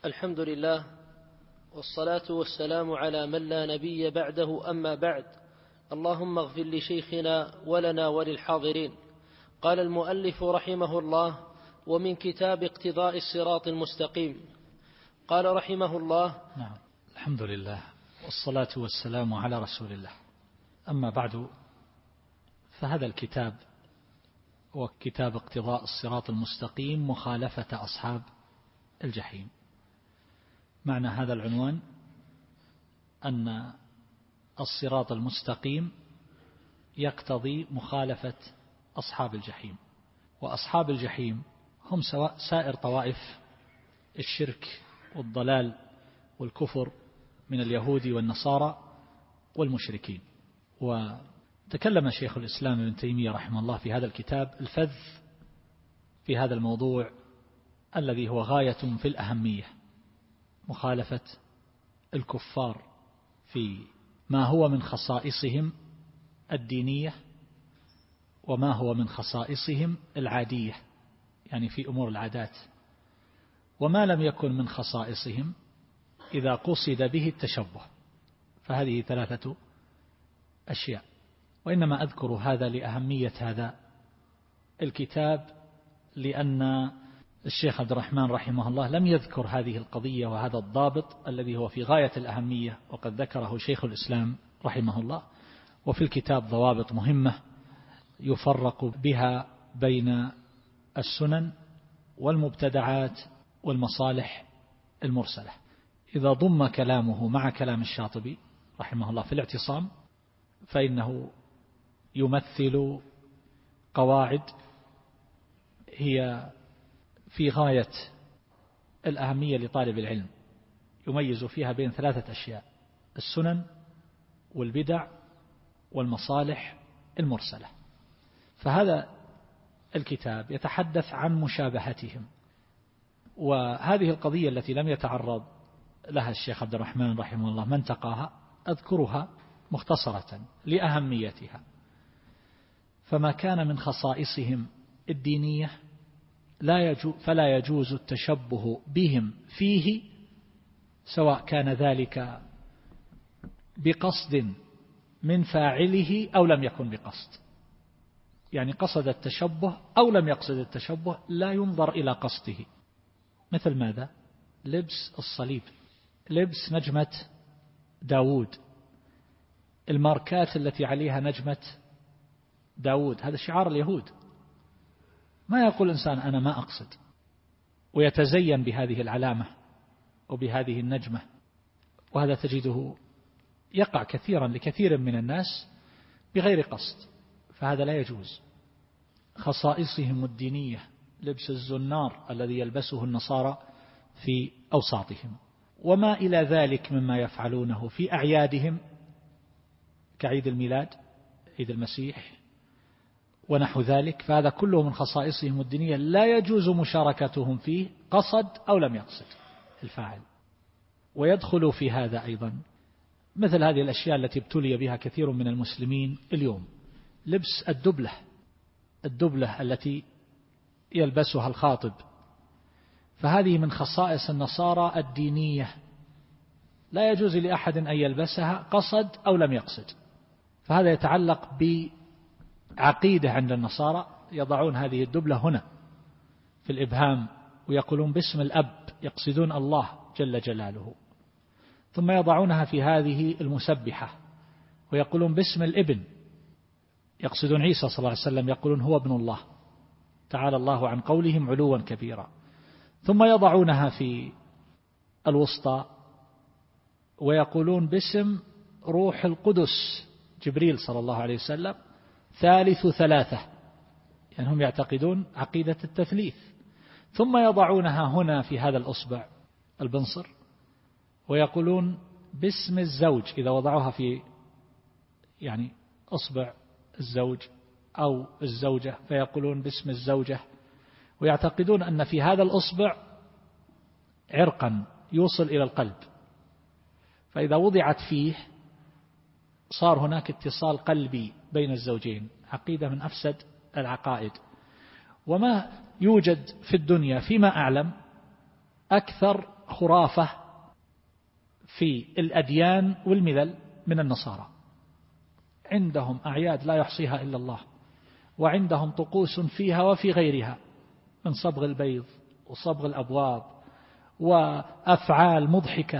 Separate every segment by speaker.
Speaker 1: الحمد لله، والصلاة والسلام على من لا نبي بعده، أما بعد. اللهم اغفر لشيخنا ولنا وللحاضرين. قال المؤلف رحمه الله: ومن كتاب اقتضاء الصراط المستقيم. قال رحمه الله:
Speaker 2: نعم، الحمد لله والصلاة والسلام على رسول الله. أما بعد، فهذا الكتاب هو كتاب اقتضاء الصراط المستقيم، مخالفة أصحاب الجحيم. معنى هذا العنوان أن الصراط المستقيم يقتضي مخالفة أصحاب الجحيم، وأصحاب الجحيم هم سائر طوائف الشرك والضلال والكفر من اليهود والنصارى والمشركين. وتكلم شيخ الإسلام ابن تيمية رحمه الله في هذا الكتاب الفذ في هذا الموضوع الذي هو غاية في الأهمية، مخالفة الكفار في ما هو من خصائصهم الدينية وما هو من خصائصهم العادية، يعني في أمور العادات، وما لم يكن من خصائصهم إذا قصد به التشبه. فهذه ثلاثة أشياء، وإنما أذكر هذا لأهمية هذا الكتاب، لأن الشيخ عبد الرحمن رحمه الله لم يذكر هذه القضية وهذا الضابط الذي هو في غاية الأهمية، وقد ذكره شيخ الإسلام رحمه الله. وفي الكتاب ضوابط مهمة يفرق بها بين السنن والمبتدعات والمصالح المرسلة. إذا ضم كلامه مع كلام الشاطبي رحمه الله في الاعتصام، فإنه يمثل قواعد هي في غاية الأهمية لطالب العلم، يميز فيها بين ثلاثة أشياء: السنن والبدع والمصالح المرسلة. فهذا الكتاب يتحدث عن مشابهتهم، وهذه القضية التي لم يتعرض لها الشيخ عبد الرحمن رحمه الله منطقها أذكرها مختصرة لأهميتها. فما كان من خصائصهم الدينية فلا يجوز التشبه بهم فيه، سواء كان ذلك بقصد من فاعله أو لم يكن بقصد، يعني قصد التشبه أو لم يقصد التشبه، لا ينظر إلى قصده. مثل ماذا؟ لبس الصليب، لبس نجمة داود، الماركات التي عليها نجمة داود، هذا شعار اليهود. ما يقول إنسان أنا ما أقصد ويتزين بهذه العلامة وبهذه النجمة، وهذا تجده يقع كثيرا لكثير من الناس بغير قصد، فهذا لا يجوز. خصائصهم الدينية لبس الزنار الذي يلبسه النصارى في أوساطهم، وما إلى ذلك مما يفعلونه في أعيادهم كعيد الميلاد، عيد المسيح ونحو ذلك، فهذا كله من خصائصهم الدينية لا يجوز مشاركتهم فيه قصد أو لم يقصد الفاعل. ويدخل في هذا أيضا مثل هذه الأشياء التي ابتلي بها كثير من المسلمين اليوم: لبس الدبلة التي يلبسها الخاطب، فهذه من خصائص النصارى الدينية، لا يجوز لأحد أن يلبسها قصد أو لم يقصد. فهذا يتعلق بعقيدة عند النصارى، يضعون هذه الدبلة هنا في الإبهام ويقولون باسم الأب، يقصدون الله جل جلاله، ثم يضعونها في هذه المسبحة ويقولون باسم الابن، يقصدون عيسى صلى الله عليه وسلم، يقولون هو ابن الله تعالى الله عن قولهم علوا كبيرا. ثم يضعونها في الوسطى ويقولون باسم روح القدس جبريل صلى الله عليه وسلم ثالث ثلاثة، يعني هم يعتقدون عقيدة التثليث. ثم يضعونها هنا في هذا الأصبع البنصر ويقولون باسم الزوج، إذا وضعوها في يعني أصبع الزوج أو الزوجة فيقولون باسم الزوجة، ويعتقدون أن في هذا الأصبع عرقا يوصل إلى القلب، فإذا وضعت فيه صار هناك اتصال قلبي بين الزوجين. عقيدة من أفسد العقائد. وما يوجد في الدنيا فيما أعلم أكثر خرافة في الأديان والملل من النصارى. عندهم أعياد لا يحصيها إلا الله، وعندهم طقوس فيها وفي غيرها من صبغ البيض وصبغ الأبواب وأفعال مضحكة.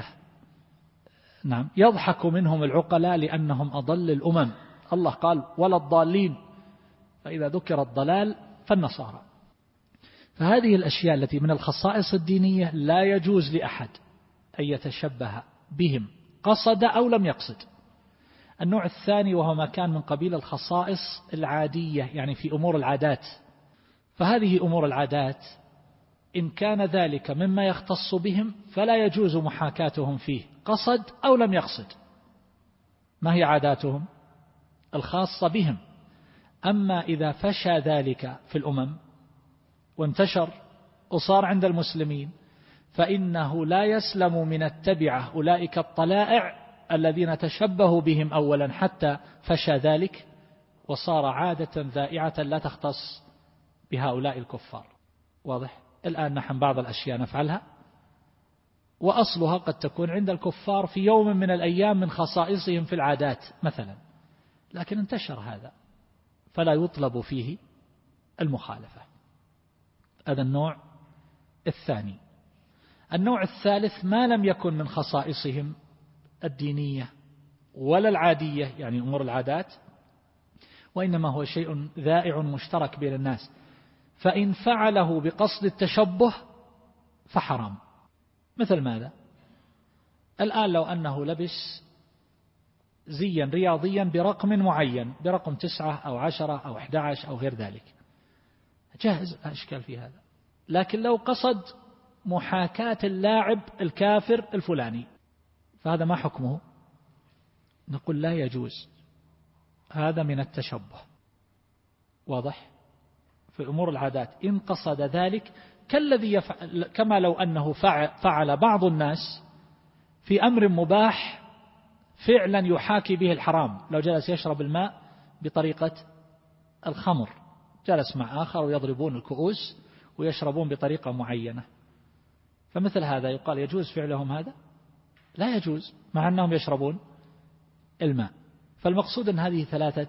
Speaker 2: نعم، يضحك منهم العقلاء لأنهم أضل الأمم. الله قال ولا الضالين، فإذا ذكر الضلال فالنصارى. فهذه الأشياء التي من الخصائص الدينية لا يجوز لأحد أن يتشبه بهم قصد أو لم يقصد. النوع الثاني وهو ما كان من قبيل الخصائص العادية، يعني في أمور العادات. فهذه أمور العادات إن كان ذلك مما يختص بهم فلا يجوز محاكاتهم فيه قصد أو لم يقصد. ما هي عاداتهم الخاصة بهم. أما إذا فشى ذلك في الأمم وانتشر وصار عند المسلمين فإنه لا يسلم من التبعة أولئك الطلائع الذين تشبهوا بهم أولا حتى فشى ذلك وصار عادة ذائعة لا تختص بهؤلاء الكفار. واضح؟ الآن نحن بعض الأشياء نفعلها وأصلها قد تكون عند الكفار في يوم من الأيام من خصائصهم في العادات مثلا، لكن انتشر هذا فلا يطلب فيه المخالفة. هذا النوع الثاني. النوع الثالث ما لم يكن من خصائصهم الدينية ولا العادية، يعني أمور العادات، وإنما هو شيء ذائع مشترك بين الناس، فإن فعله بقصد التشبه فحرام. مثل ماذا؟ الآن لو أنه لبس زيا رياضيا برقم معين، برقم 9 أو 10 أو 11 أو غير ذلك، جاهز، لا إشكال في هذا. لكن لو قصد محاكاة اللاعب الكافر الفلاني فهذا ما حكمه؟ نقول لا يجوز، هذا من التشبه. واضح؟ في أمور العادات إن قصد ذلك كالذي يفعل، كما لو أنه فعل بعض الناس في أمر مباح فعلا يحاكي به الحرام. لو جلس يشرب الماء بطريقة الخمر، جلس مع آخر ويضربون الكؤوس ويشربون بطريقة معينة، فمثل هذا يقال يجوز فعلهم هذا؟ لا يجوز، مع أنهم يشربون الماء. فالمقصود أن هذه 3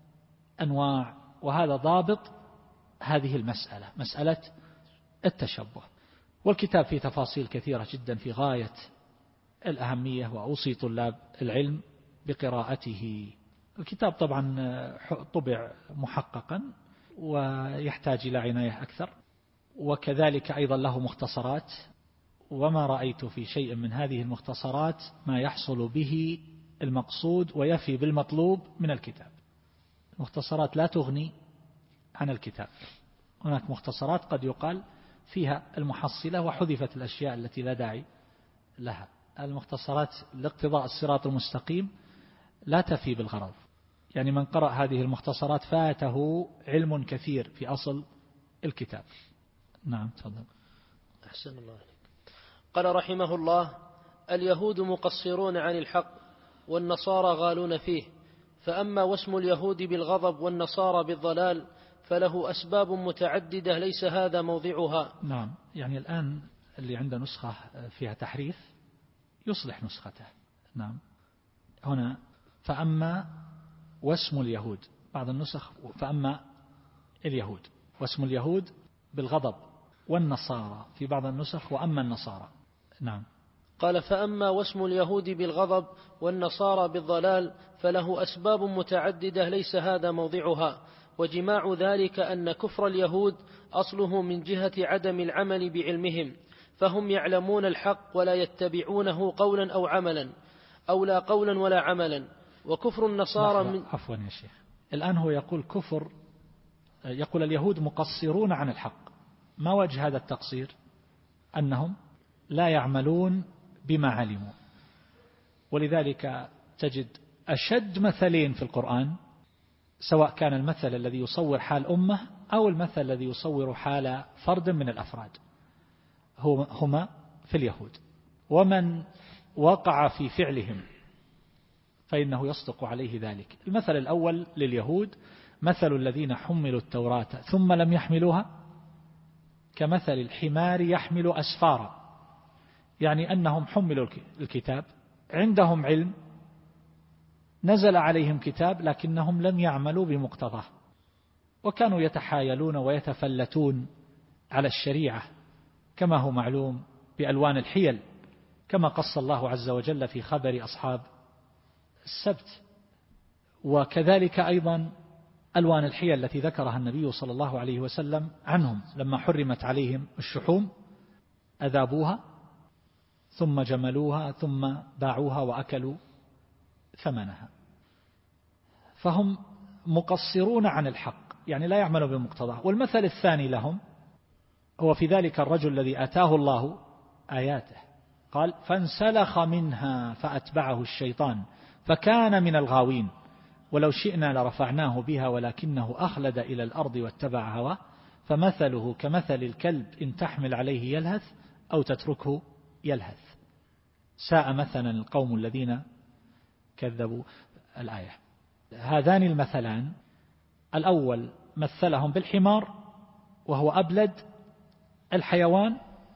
Speaker 2: أنواع، وهذا ضابط هذه المسألة، مسألة التشبه. والكتاب فيه تفاصيل كثيرة جدا في غاية الأهمية، وأوصي طلاب العلم بقراءته. الكتاب طبعا طبع محققا ويحتاج إلى عناية أكثر، وكذلك أيضا له مختصرات، وما رأيت في شيء من هذه المختصرات ما يحصل به المقصود ويفي بالمطلوب من الكتاب. المختصرات لا تغني عن الكتاب. هناك مختصرات قد يقال فيها المحصلة وحذفت الأشياء التي لا داعي لها. المختصرات لاقتضاء الصراط المستقيم لا تفي بالغرض، يعني من قرأ هذه المختصرات فاته علم كثير في أصل الكتاب. نعم تفضل.
Speaker 1: أحسن الله عليك. قال رحمه الله: اليهود مقصرون عن الحق والنصارى غالون فيه، فأما واسم اليهود بالغضب والنصارى بالضلال فله أسباب متعددة ليس هذا موضعها.
Speaker 2: نعم، يعني الآن اللي عنده نسخة فيها تحريف يصلح نسخته. نعم، هنا فأما واسم اليهود، بعض النسخ فأما اليهود، واسم اليهود بالغضب، والنصارى في بعض النسخ وأما النصارى. نعم.
Speaker 1: قال: فأما واسم اليهود بالغضب والنصارى بالضلال فله أسباب متعددة ليس هذا موضعها، وجماع ذلك أن كفر اليهود أصله من جهة عدم العمل بعلمهم، فهم يعلمون الحق ولا يتبعونه قولا أو عملا، أو لا قولا ولا عملا. وكفر النصارى من
Speaker 2: عفوا يا شيخ، الآن هو يقول كفر، يقول اليهود مقصرون عن الحق. ما وجه هذا التقصير؟ أنهم لا يعملون بما علموا. ولذلك تجد أشد مثلين في القرآن، سواء كان المثل الذي يصور حال أمة أو المثل الذي يصور حال فرد من الأفراد، هما في اليهود. ومن وقع في فعلهم فإنه يصدق عليه ذلك. المثل الأول لليهود: مثل الذين حملوا التوراة ثم لم يحملوها كمثل الحمار يحمل أسفارا يعني أنهم حملوا الكتاب، عندهم علم، نزل عليهم كتاب لكنهم لم يعملوا بمقتضاه، وكانوا يتحايلون ويتفلتون على الشريعة كما هو معلوم بألوان الحيل، كما قص الله عز وجل في خبر أصحاب السبت. وكذلك أيضا ألوان الحيل التي ذكرها النبي صلى الله عليه وسلم عنهم لما حرمت عليهم الشحوم، أذابوها ثم جملوها ثم باعوها وأكلوا ثمنها. فهم مقصرون عن الحق، يعني لا يعملوا بمقتضاه. والمثل الثاني لهم هو في ذلك الرجل الذي آتاه الله آياته، قال فانسلخ منها فأتبعه الشيطان فكان من الغاوين ولو شئنا لرفعناه بها ولكنه أخلد إلى الأرض واتبع هواه فمثله كمثل الكلب إن تحمل عليه يلهث أو تتركه يلهث ساء مثلا القوم الذين كذبوا الآية. هذان المثلان، الأول مثلهم بالحمار وهو أبلد الحيوان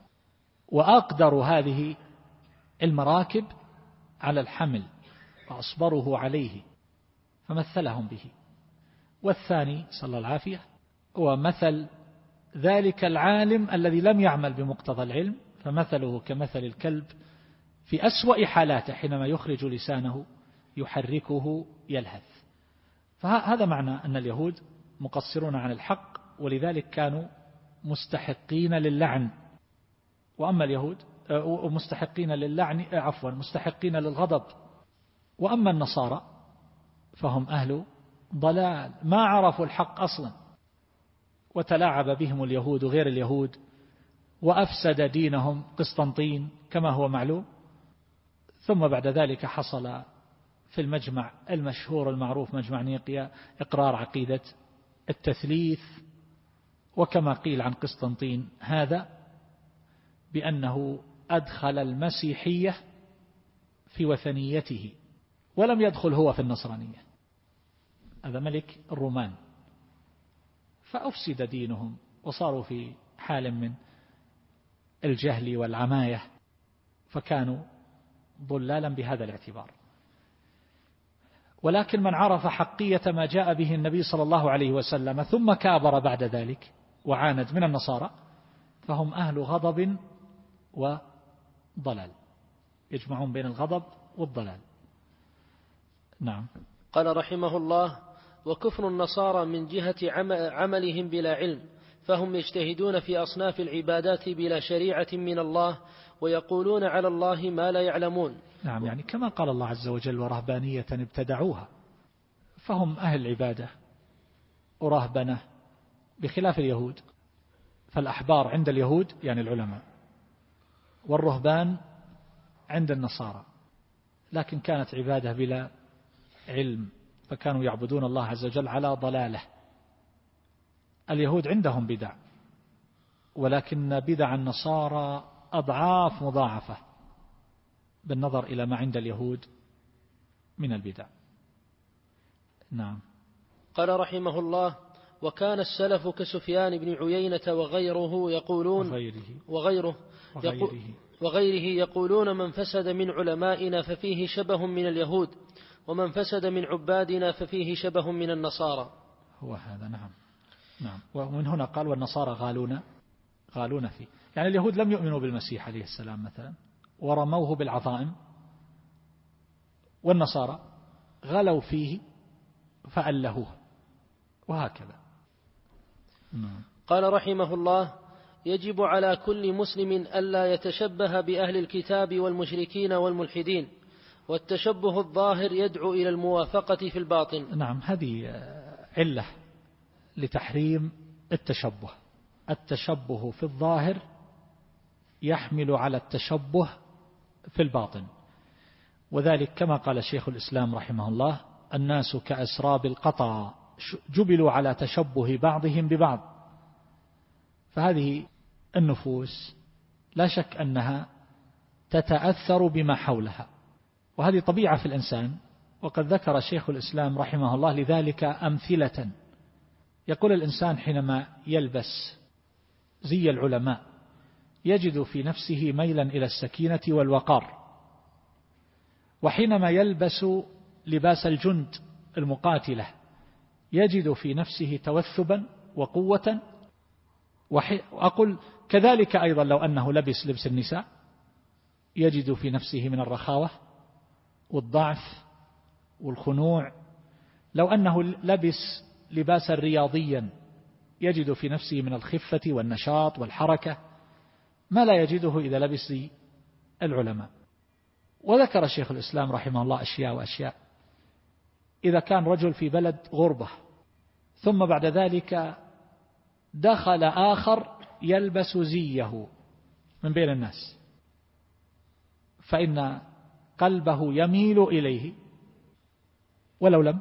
Speaker 2: وأقدر هذه المراكب على الحمل وأصبره عليه فمثلهم به. والثاني صلى الله العافية هو مثل ذلك العالم الذي لم يعمل بمقتضى العلم فمثله كمثل الكلب في أسوأ حالاته حينما يخرج لسانه يحركه يلهث. فهذا معنى أن اليهود مقصرون عن الحق ولذلك كانوا مستحقين للعن. وأما اليهود مستحقين للعن مستحقين للغضب. وأما النصارى فهم أهل ضلال ما عرفوا الحق أصلا، وتلاعب بهم اليهود غير اليهود وأفسد دينهم قسطنطين كما هو معلوم. ثم بعد ذلك حصل في المجمع المشهور المعروف مجمع نيقيا إقرار عقيدة التثليث، وكما قيل عن قسطنطين هذا بأنه أدخل المسيحية في وثنيته ولم يدخل هو في النصرانية. هذا ملك الرومان، فأفسد دينهم وصاروا في حال من الجهل والعماية، فكانوا ضلالا بهذا الاعتبار. ولكن من عرف حقية ما جاء به النبي صلى الله عليه وسلم ثم كابر بعد ذلك وعاند من النصارى فهم أهل غضب وضلال، يجمعون بين الغضب والضلال. نعم.
Speaker 1: قال رحمه الله: وكفر النصارى من جهة عملهم بلا علم، فهم يجتهدون في أصناف العبادات بلا شريعة من الله ويقولون على الله ما لا يعلمون.
Speaker 2: نعم، يعني كما قال الله عز وجل: ورهبانية ابتدعوها. فهم أهل العبادة ورهبنة بخلاف اليهود، فالأحبار عند اليهود يعني العلماء، والرهبان عند النصارى، لكن كانت عبادة بلا علم، فكانوا يعبدون الله عز وجل على ضلاله. اليهود عندهم بدع، ولكن بدع النصارى أضعاف مضاعفة بالنظر إلى ما عند اليهود من البدع. نعم.
Speaker 1: قال رحمه الله: وكان السلف كسفيان بن عيينة وغيره يقولون وغيره يقولون من فسد من علمائنا ففيه شبه من اليهود، ومن فسد من عبادنا ففيه شبه من النصارى.
Speaker 2: هو هذا. نعم. نعم. ومن هنا قال: والنصارى غالون فيه، يعني اليهود لم يؤمنوا بالمسيح عليه السلام مثلا ورموه بالعظائم، والنصارى غلوا فيه فألهوه، وهكذا.
Speaker 1: قال رحمه الله: يجب على كل مسلم ألا يتشبه بأهل الكتاب والمشركين والملحدين، والتشبه الظاهر يدعو إلى الموافقة في الباطن.
Speaker 2: نعم، هذه علة لتحريم التشبه. التشبه في الظاهر يحمل على التشبه في الباطن، وذلك كما قال شيخ الإسلام رحمه الله: الناس كأسراب القطا جبلوا على تشبه بعضهم ببعض. فهذه النفوس لا شك أنها تتأثر بما حولها، وهذه طبيعة في الإنسان. وقد ذكر شيخ الإسلام رحمه الله لذلك أمثلة. يقول: الإنسان حينما يلبس زي العلماء يجد في نفسه ميلا إلى السكينة والوقار. وحينما يلبس لباس الجند المقاتلة يجد في نفسه توثبا وقوة. وأقول كذلك أيضا لو أنه لبس لبس النساء يجد في نفسه من الرخاوة والضعف والخنوع. لو أنه لبس لباسا رياضيا يجد في نفسه من الخفة والنشاط والحركة ما لا يجده إذا لبس العلماء. وذكر شيخ الإسلام رحمه الله أشياء وأشياء. إذا كان رجل في بلد غربة ثم بعد ذلك دخل آخر يلبس زيه من بين الناس فإن قلبه يميل إليه ولو لم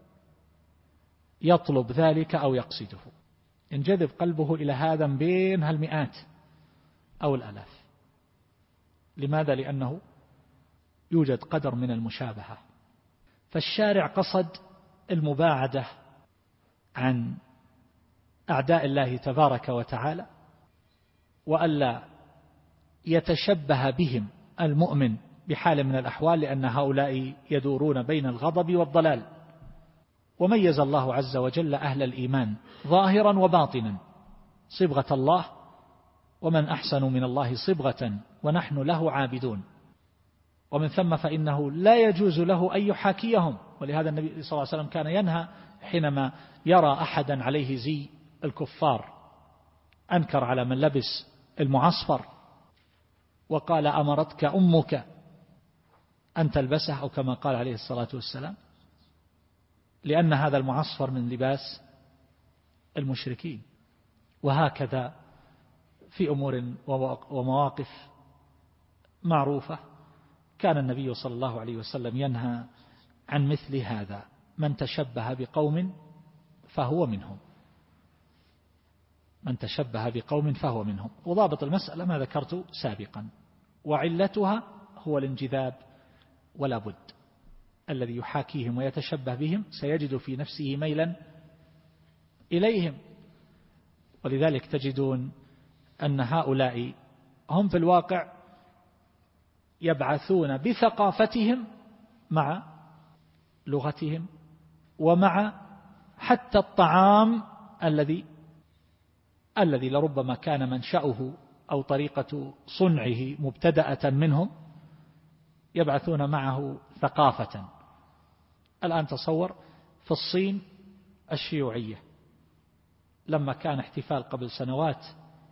Speaker 2: يطلب ذلك أو يقصده، ينجذب قلبه إلى هذا بين هالمئات أو الآلاف. لماذا؟ لأنه يوجد قدر من المشابهة. فالشارع قصد المباعدة عن أعداء الله تبارك وتعالى وألا يتشبه بهم المؤمن بحال من الأحوال، لأن هؤلاء يدورون بين الغضب والضلال. وميز الله عز وجل أهل الإيمان ظاهرا وباطنا صبغة الله، ومن أحسن من الله صبغة ونحن له عابدون. ومن ثم فإنه لا يجوز له أن يحاكيهم. ولهذا النبي صلى الله عليه وسلم كان ينهى حينما يرى أحدا عليه زي الكفار، أنكر على من لبس المعصفر وقال أمرتك أمك أن تلبسه، أو كما قال عليه الصلاة والسلام، لأن هذا المعصفر من لباس المشركين. وهكذا في أمور ومواقف معروفة كان النبي صلى الله عليه وسلم ينهى عن مثل هذا. من تشبه بقوم فهو منهم، من تشبه بقوم فهو منهم. وضابط المسألة ما ذكرت سابقا، وعلتها هو الانجذاب ولا بد. الذي يحاكيهم ويتشبه بهم سيجد في نفسه ميلا إليهم. ولذلك تجدون أن هؤلاء هم في الواقع يبعثون بثقافتهم مع لغتهم ومع حتى الطعام الذي لربما كان منشأه أو طريقة صنعه مبتدأة منهم، يبعثون معه ثقافة. الآن تصور في الصين الشيوعية لما كان احتفال قبل سنوات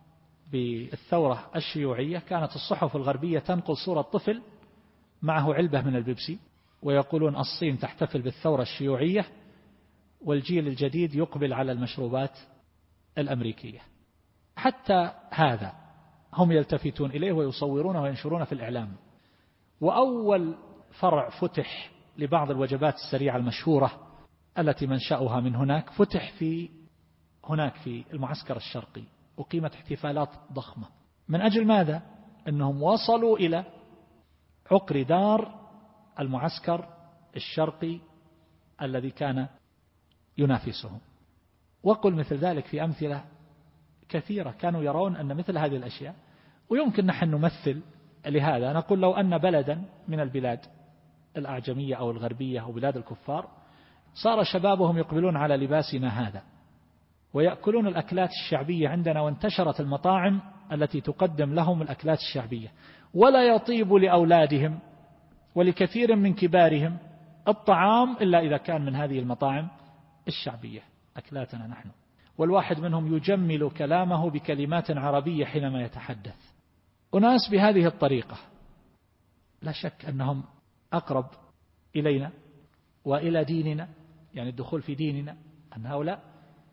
Speaker 2: بالثورة الشيوعية، كانت الصحف الغربية تنقل صورة طفل معه علبة من البيبسي ويقولون الصين تحتفل بالثورة الشيوعية والجيل الجديد يقبل على المشروبات الأمريكية. حتى هذا هم يلتفتون إليه ويصورونه وينشرونه في الإعلام. وأول فرع فتح لبعض الوجبات السريعة المشهورة التي منشأها من هناك فتح هناك في المعسكر الشرقي، وقيمت احتفالات ضخمة. من أجل ماذا؟ أنهم وصلوا إلى عقر دار المعسكر الشرقي الذي كان ينافسهم. وقل مثل ذلك في أمثلة كثيرة كانوا يرون أن مثل هذه الأشياء، ويمكن نحن نمثل لهذا. نقول لو أن بلدا من البلاد الأعجمية أو الغربية أو بلاد الكفار صار شبابهم يقبلون على لباسنا هذا ويأكلون الأكلات الشعبية عندنا، وانتشرت المطاعم التي تقدم لهم الأكلات الشعبية، ولا يطيب لأولادهم ولكثير من كبارهم الطعام إلا إذا كان من هذه المطاعم الشعبية أكلاتنا نحن. والواحد منهم يجمل كلامه بكلمات عربية حينما يتحدث. أناس بهذه الطريقة لا شك أنهم أقرب إلينا وإلى ديننا، يعني الدخول في ديننا، أن هؤلاء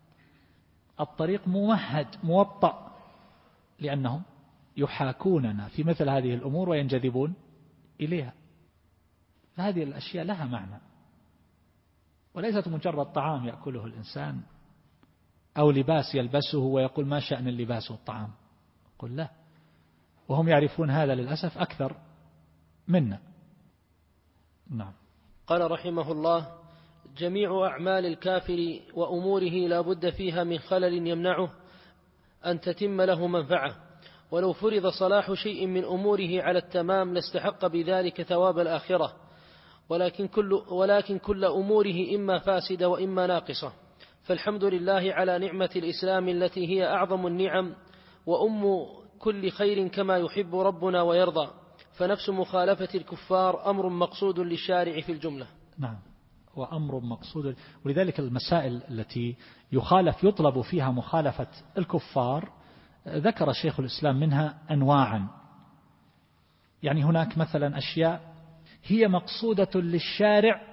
Speaker 2: الطريق ممهد موطأ، لأنهم يحاكوننا في مثل هذه الأمور وينجذبون إليها. فهذه الأشياء لها معنى، وليست مجرد طعام يأكله الإنسان أو لباس يلبسه ويقول ما شأن اللباس والطعام. قل لا، وهم يعرفون هذا للأسف أكثر منا. نعم.
Speaker 1: قال رحمه الله: جميع أعمال الكافر وأموره لا بد فيها من خلل يمنعه أن تتم له منفعة، ولو فرض صلاح شيء من أموره على التمام لاستحق بذلك ثواب الآخرة، ولكن كل أموره إما فاسدة وإما ناقصة، فالحمد لله على نعمة الإسلام التي هي أعظم النعم وأم كل خير كما يحب ربنا ويرضى، فنفس مخالفة الكفار أمر مقصود للشارع في الجملة.
Speaker 2: نعم، وأمر مقصود، ولذلك المسائل التي يطلب فيها مخالفة الكفار ذكر شيخ الإسلام منها أنواعا. يعني هناك مثلا أشياء هي مقصودة للشارع،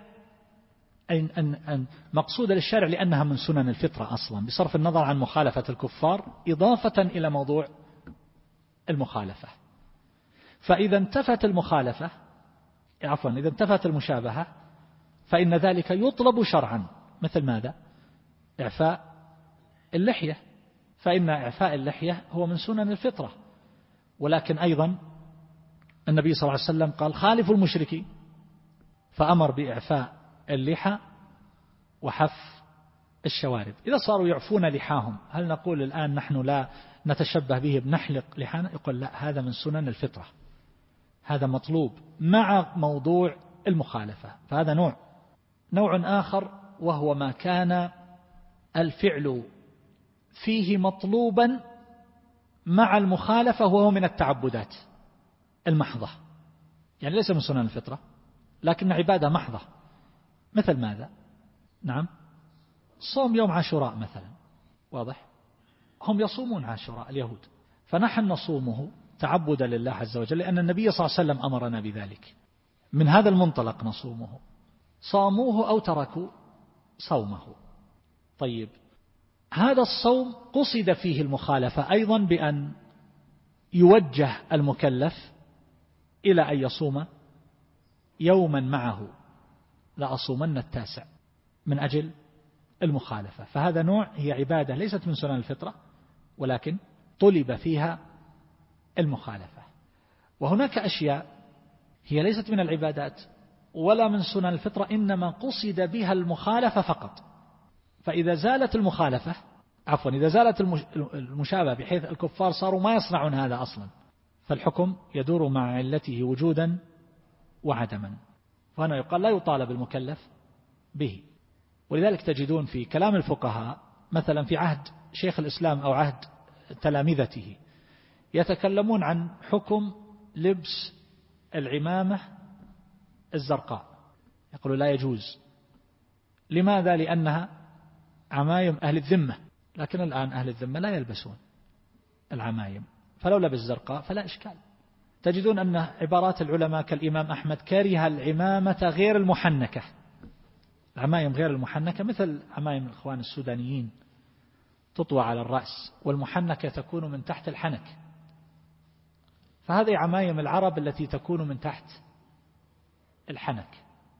Speaker 2: أن مقصودة للشارع لأنها من سنن الفطرة أصلا بصرف النظر عن مخالفة الكفار، إضافة إلى موضوع المخالفة. فإذا انتفت المخالفة، إذا انتفت المشابهة، فإن ذلك يطلب شرعا، مثل ماذا؟ إعفاء اللحية، فإن إعفاء اللحية هو من سنن الفطرة. ولكن أيضا النبي صلى الله عليه وسلم قال خالفوا المشركين، فأمر بإعفاء اللحى وحف الشوارب. إذا صاروا يعفون لحاهم، هل نقول الآن نحن لا نتشبه به بنحلق لحانا؟ يقول لا، هذا من سنن الفطرة، هذا مطلوب مع موضوع المخالفة. فهذا نوع آخر، وهو ما كان الفعل فيه مطلوبا مع المخالفة، وهو من التعبدات المحضة، يعني ليس من سنن الفطرة لكن عبادة محضة. مثل ماذا؟ نعم، صوم يوم عاشوراء مثلا، واضح؟ هم يصومون عاشوراء اليهود، فنحن نصومه تعبدا لله عز وجل، لأن النبي صلى الله عليه وسلم أمرنا بذلك. من هذا المنطلق نصومه، صاموه أو تركوا صومه. طيب، هذا الصوم قصد فيه المخالفة أيضا بأن يوجه المكلف إلى أن يصوم يوما معه، لأصومن 9 من أجل المخالفة. فهذا نوع، هي عبادة ليست من سنن الفطرة ولكن طلب فيها المخالفة. وهناك أشياء هي ليست من العبادات ولا من سنن الفطرة، إنما قصد بها المخالفة فقط. فإذا زالت المخالفة، إذا زالت المشابهة بحيث الكفار صاروا ما يصنعون هذا أصلا، فالحكم يدور مع علته وجودا وعدما، وهنا يقال لا يطالب المكلف به. ولذلك تجدون في كلام الفقهاء مثلا في عهد شيخ الإسلام أو عهد تلامذته يتكلمون عن حكم لبس العمامة الزرقاء، يقولوا لا يجوز. لماذا؟ لأنها عمايم أهل الذمة، لكن الآن أهل الذمة لا يلبسون العمايم، فلو لبس زرقاء فلا إشكال. تجدون أن عبارات العلماء كالإمام أحمد كره العمامة غير المحنكة، العمايم غير المحنكة، مثل عمايم الإخوان السودانيين تطوى على الرأس، والمحنكة تكون من تحت الحنك، فهذه عمايم العرب التي تكون من تحت الحنك،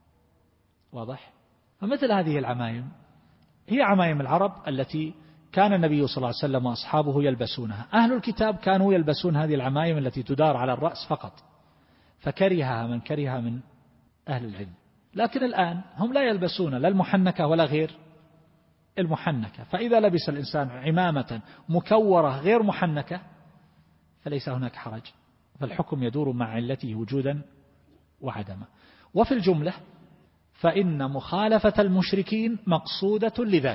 Speaker 2: واضح؟ فمثل هذه العمايم هي عمايم العرب التي كان النبي صلى الله عليه وسلم وأصحابه يلبسونها. أهل الكتاب كانوا يلبسون هذه العمايم التي تدار على الرأس فقط، فكرهها من كرهها من أهل العلم. لكن الآن هم لا يلبسون لا المحنكة ولا غير المحنكة، فإذا لبس الإنسان عمامة مكورة غير محنكة فليس هناك حرج، فالحكم يدور مع علته وجودا وعدما. وفي الجملة فإن مخالفة المشركين مقصودة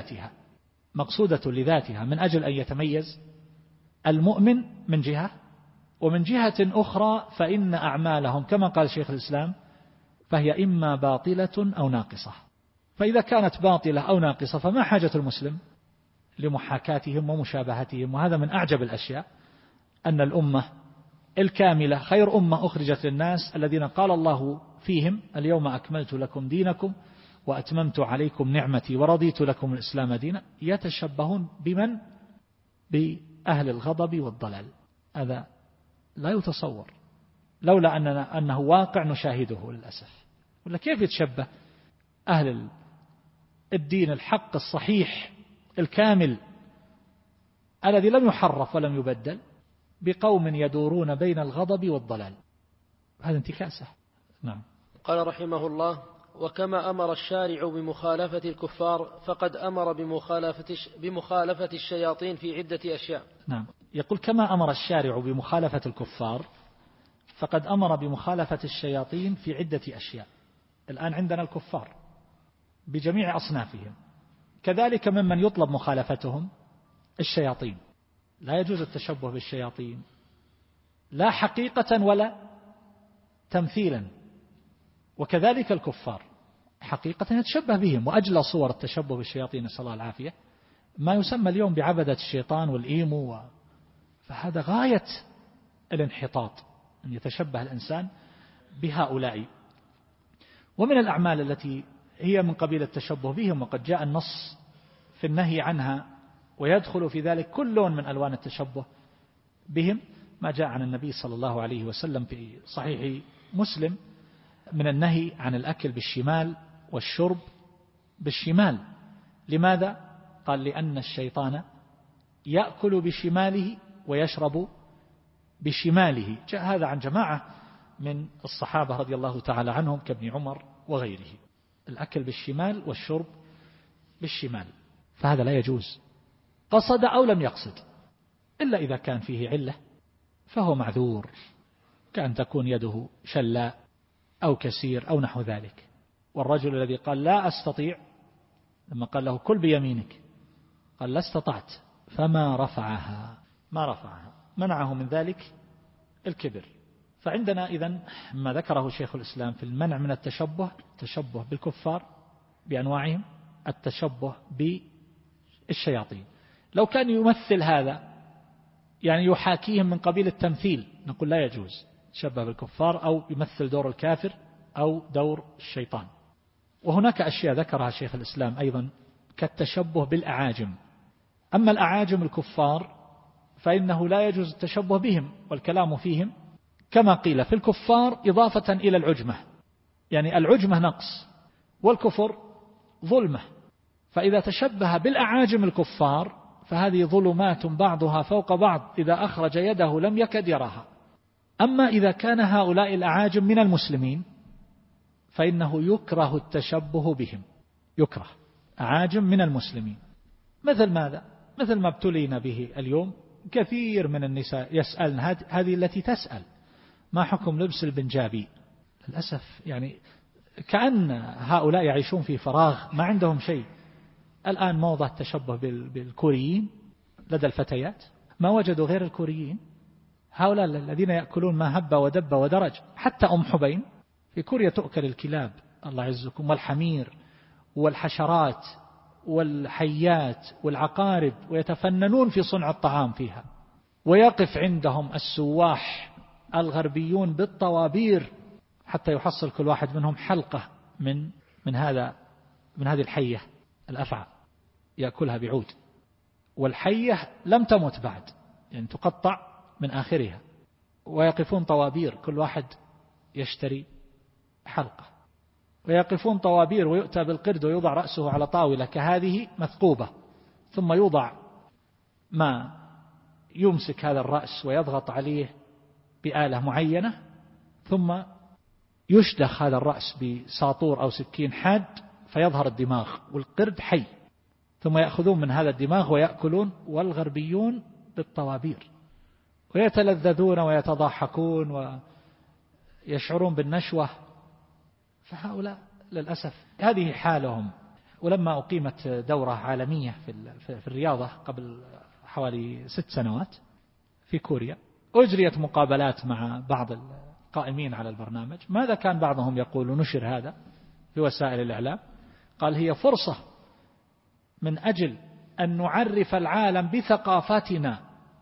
Speaker 2: لذاتها من أجل أن يتميز المؤمن من جهة، ومن جهة أخرى فإن أعمالهم كما قال شيخ الإسلام فهي إما باطلة أو ناقصة. فإذا كانت باطلة أو ناقصة فما حاجة المسلم لمحاكاتهم ومشابهتهم. وهذا من أعجب الأشياء، أن الأمة الكاملة خير أمة أخرجت للناس الذين قال الله فيهم اليوم أكملت لكم دينكم وأتممت عليكم نعمتي ورضيت لكم الإسلام دينا، يتشبهون بمن؟ بأهل الغضب والضلال. هذا لا يتصور لولا أنه واقع نشاهده للأسف. ولا كيف يتشبه أهل الدين الحق الصحيح الكامل الذي لم يحرف ولم يبدل بقوم يدورون بين الغضب والضلال؟ هذا انتكاسة. نعم.
Speaker 1: قال رحمه الله: وكما أمر الشارع بمخالفة الكفار فقد أمر بمخالفة الشياطين في عدة أشياء.
Speaker 2: نعم. يقول كما أمر الشارع بمخالفة الكفار فقد أمر بمخالفة الشياطين في عدة أشياء. الآن عندنا الكفار بجميع أصنافهم، كذلك ممن يطلب مخالفتهم الشياطين، لا يجوز التشبه بالشياطين لا حقيقة ولا تمثيلا، وكذلك الكفار حقيقة يتشبه بهم. وأجلى صور التشبه بالشياطين نسأل الله العافية ما يسمى اليوم بعبدة الشيطان والإيمو، فهذا غاية الانحطاط أن يتشبه الإنسان بهؤلاء. ومن الأعمال التي هي من قبيل التشبه بهم وقد جاء النص في النهي عنها ويدخل في ذلك كل لون من ألوان التشبه بهم ما جاء عن النبي صلى الله عليه وسلم في صحيح مسلم من النهي عن الأكل بالشمال والشرب بالشمال. لماذا؟ قال لأن الشيطان يأكل بشماله ويشرب بشماله. جاء هذا عن جماعة من الصحابة رضي الله تعالى عنهم كابن عمر وغيره، الأكل بالشمال والشرب بالشمال، فهذا لا يجوز قصد أو لم يقصد، إلا إذا كان فيه علة فهو معذور، كأن تكون يده شلاء أو كسير أو نحو ذلك. والرجل الذي قال لا أستطيع لما قال له كل بيمينك قال لا استطعت فما رفعها، ما رفعها، منعه من ذلك الكبر. فعندنا إذن ما ذكره شيخ الإسلام في المنع من التشبه بالكفار بأنواعهم، التشبه بالشياطين. لو كان يمثل هذا يعني يحاكيهم من قبيل التمثيل نقول لا يجوز تشبه بالكفار أو يمثل دور الكافر أو دور الشيطان. وهناك أشياء ذكرها شيخ الإسلام أيضا كالتشبه بالأعاجم. أما الأعاجم الكفار فإنه لا يجوز التشبه بهم والكلام فيهم كما قيل في الكفار إضافة إلى العجمة، يعني العجمة نقص والكفر ظلمة، فإذا تشبه بالأعاجم الكفار فهذه ظلمات بعضها فوق بعض إذا أخرج يده لم يكد يراها. أما إذا كان هؤلاء الأعاجم من المسلمين فإنه يكره التشبه بهم، يكره أعاجم من المسلمين. مثل ماذا؟ مثل ما ابتلينا به اليوم، كثير من النساء يسألن هذه التي تسأل ما حكم لبس البنجابي. للأسف يعني كأن هؤلاء يعيشون في فراغ ما عندهم شيء. الآن موضة التشبه بالكوريين لدى الفتيات، ما وجدوا غير الكوريين، هؤلاء الذين يأكلون ما هب ودب ودرج. حتى أم حبين في كوريا تؤكل الكلاب الله يعزكم والحمير والحشرات والحيات والعقارب، ويتفننون في صنع الطعام فيها. ويقف عندهم السواح الغربيون بالطوابير حتى يحصل كل واحد منهم حلقة من هذه الحية الأفعى يأكلها بعود، والحية لم تمت بعد يعني تقطع من آخرها، ويقفون طوابير كل واحد يشتري حلقة، ويقفون طوابير ويؤتى بالقرد ويوضع رأسه على طاولة كهذه مثقوبة، ثم يوضع ما يمسك هذا الرأس ويضغط عليه بآلة معينة، ثم يشدخ هذا الرأس بساطور أو سكين حاد فيظهر الدماغ والقرد حي، ثم يأخذون من هذا الدماغ ويأكلون، والغربيون بالطوابير ويتلذذون ويتضاحكون ويشعرون بالنشوة. فهؤلاء للأسف هذه حالهم. ولما أقيمت دورة عالمية في الرياضة قبل حوالي 6 سنوات في كوريا، أجريت مقابلات مع بعض القائمين على البرنامج. ماذا كان بعضهم يقول ونشر هذا في وسائل الإعلام؟ قال هي فرصة من أجل أن نعرف العالم بثقافتنا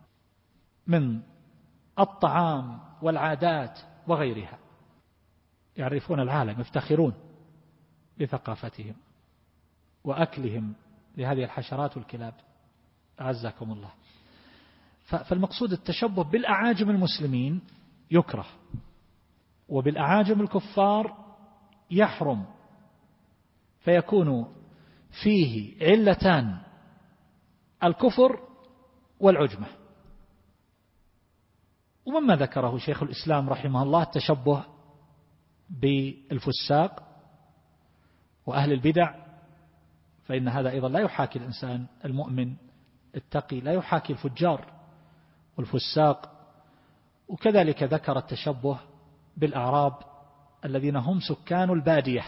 Speaker 2: من الطعام والعادات وغيرها. يعرفون العالم، يفتخرون بثقافتهم وأكلهم لهذه الحشرات والكلاب أعزكم الله. فالمقصود التشبه بالأعاجم المسلمين يكره، وبالأعاجم الكفار يحرم، فيكون فيه علتان: الكفر والعجمة. ومما ذكره شيخ الإسلام رحمه الله التشبه بالفساق وأهل البدع، فإن هذا أيضا لا يحاكي الإنسان المؤمن التقي، لا يحاكي الفجار، والفساق. وكذلك ذكر التشبه بالأعراب الذين هم سكان البادية،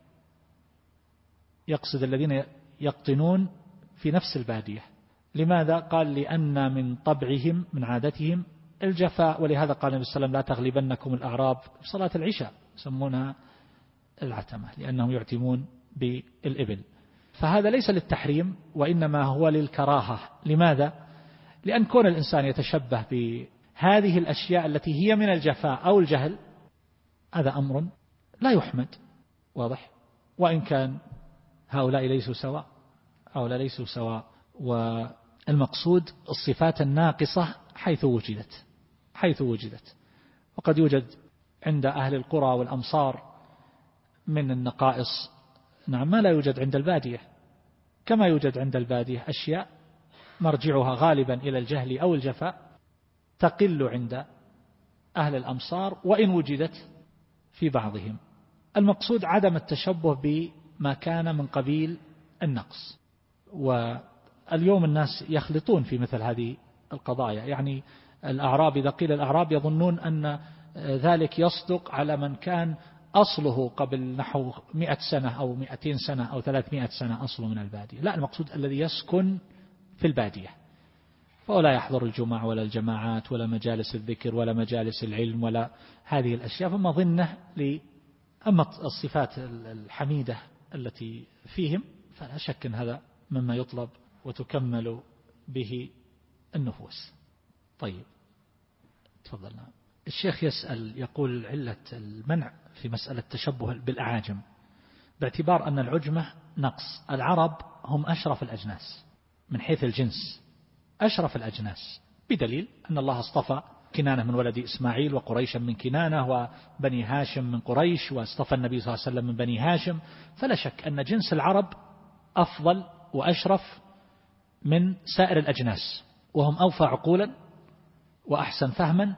Speaker 2: يقصد الذين يقطنون في نفس البادية. لماذا؟ قال لأن من طبعهم من عادتهم الجفاء، ولهذا قال النبي صلى الله عليه وسلم لا تغلبنكم الأعراب في صلاة العشاء، يسمونها العتمة لأنهم يعتمون بالإبل. فهذا ليس للتحريم وإنما هو للكراهة. لماذا؟ لأن كون الإنسان يتشبه بهذه الأشياء التي هي من الجفاء أو الجهل هذا أمر لا يحمد، واضح؟ وإن كان هؤلاء ليسوا سواء. والمقصود الصفات الناقصة حيث وجدت. وقد يوجد عند أهل القرى والأمصار من النقائص نعم ما لا يوجد عند البادية، كما يوجد عند البادية أشياء مرجعها غالبا إلى الجهل أو الجفاء تقل عند أهل الأمصار وإن وجدت في بعضهم. المقصود عدم التشبه بما كان من قبيل النقص. واليوم الناس يخلطون في مثل هذه القضايا، يعني الأعراب إذا قيل الأعراب يظنون أن ذلك يصدق على من كان أصله قبل نحو 100 سنة أو 200 سنة أو 300 سنة أصله من البادية. لا، المقصود الذي يسكن في البادية ولا يحضر الجمع ولا الجماعات ولا مجالس الذكر ولا مجالس العلم ولا هذه الأشياء، فما ظنه أما الصفات الحميدة التي فيهم فلا شك أن هذا مما يطلب وتكمل به النفوس. طيب تفضلنا. الشيخ يسأل يقول علة المنع في مسألة التشبه بالأعاجم باعتبار أن العجمة نقص. العرب هم أشرف الأجناس من حيث الجنس، أشرف الأجناس، بدليل أن الله اصطفى كنانة من ولد إسماعيل وقريشا من كنانة وبني هاشم من قريش، واصطفى النبي صلى الله عليه وسلم من بني هاشم. فلا شك أن جنس العرب أفضل وأشرف من سائر الأجناس، وهم أوفى عقولا وأحسن فهما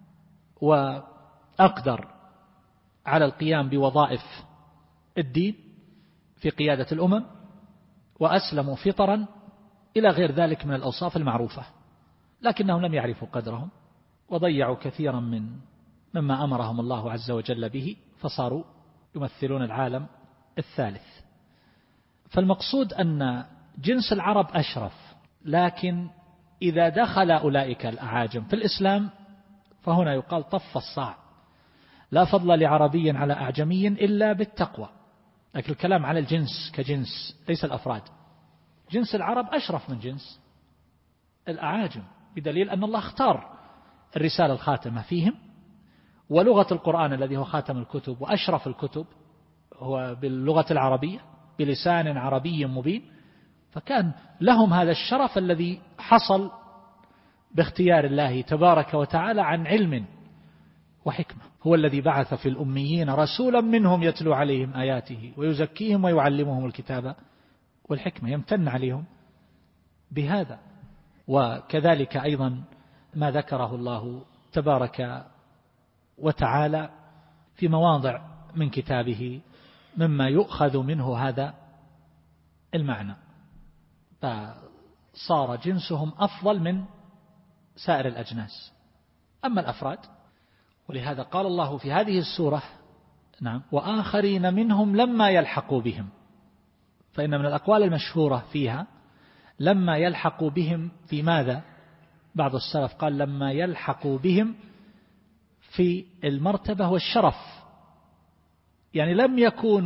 Speaker 2: وأقدر على القيام بوظائف الدين في قيادة الأمم، وأسلموا فطرا إلى غير ذلك من الأوصاف المعروفة، لكنهم لم يعرفوا قدرهم وضيعوا كثيرا مما أمرهم الله عز وجل به، فصاروا يمثلون العالم الثالث. فالمقصود أن جنس العرب أشرف، لكن إذا دخل أولئك الأعاجم في الإسلام فهنا يقال طف الصاع، لا فضل لعربي على أعجمي إلا بالتقوى. لكن الكلام على الجنس كجنس ليس الأفراد. جنس العرب أشرف من جنس الأعاجم، بدليل أن الله اختار الرسالة الخاتمة فيهم، ولغة القرآن الذي هو خاتم الكتب وأشرف الكتب هو باللغة العربية بلسان عربي مبين، فكان لهم هذا الشرف الذي حصل باختيار الله تبارك وتعالى عن علم وحكمة. هو الذي بعث في الأميين رسولا منهم يتلو عليهم آياته ويزكيهم ويعلمهم الكتاب والحكمة، يمتن عليهم بهذا. وكذلك أيضا ما ذكره الله تبارك وتعالى في مواضع من كتابه مما يؤخذ منه هذا المعنى، فصار جنسهم أفضل من سائر الأجناس. أما الأفراد، ولهذا قال الله في هذه السورة نعم وآخرين منهم لما يلحقوا بهم، فإن من الأقوال المشهورة فيها لما يلحقوا بهم في ماذا؟ بعض السلف قال لما يلحقوا بهم في المرتبة والشرف، يعني لم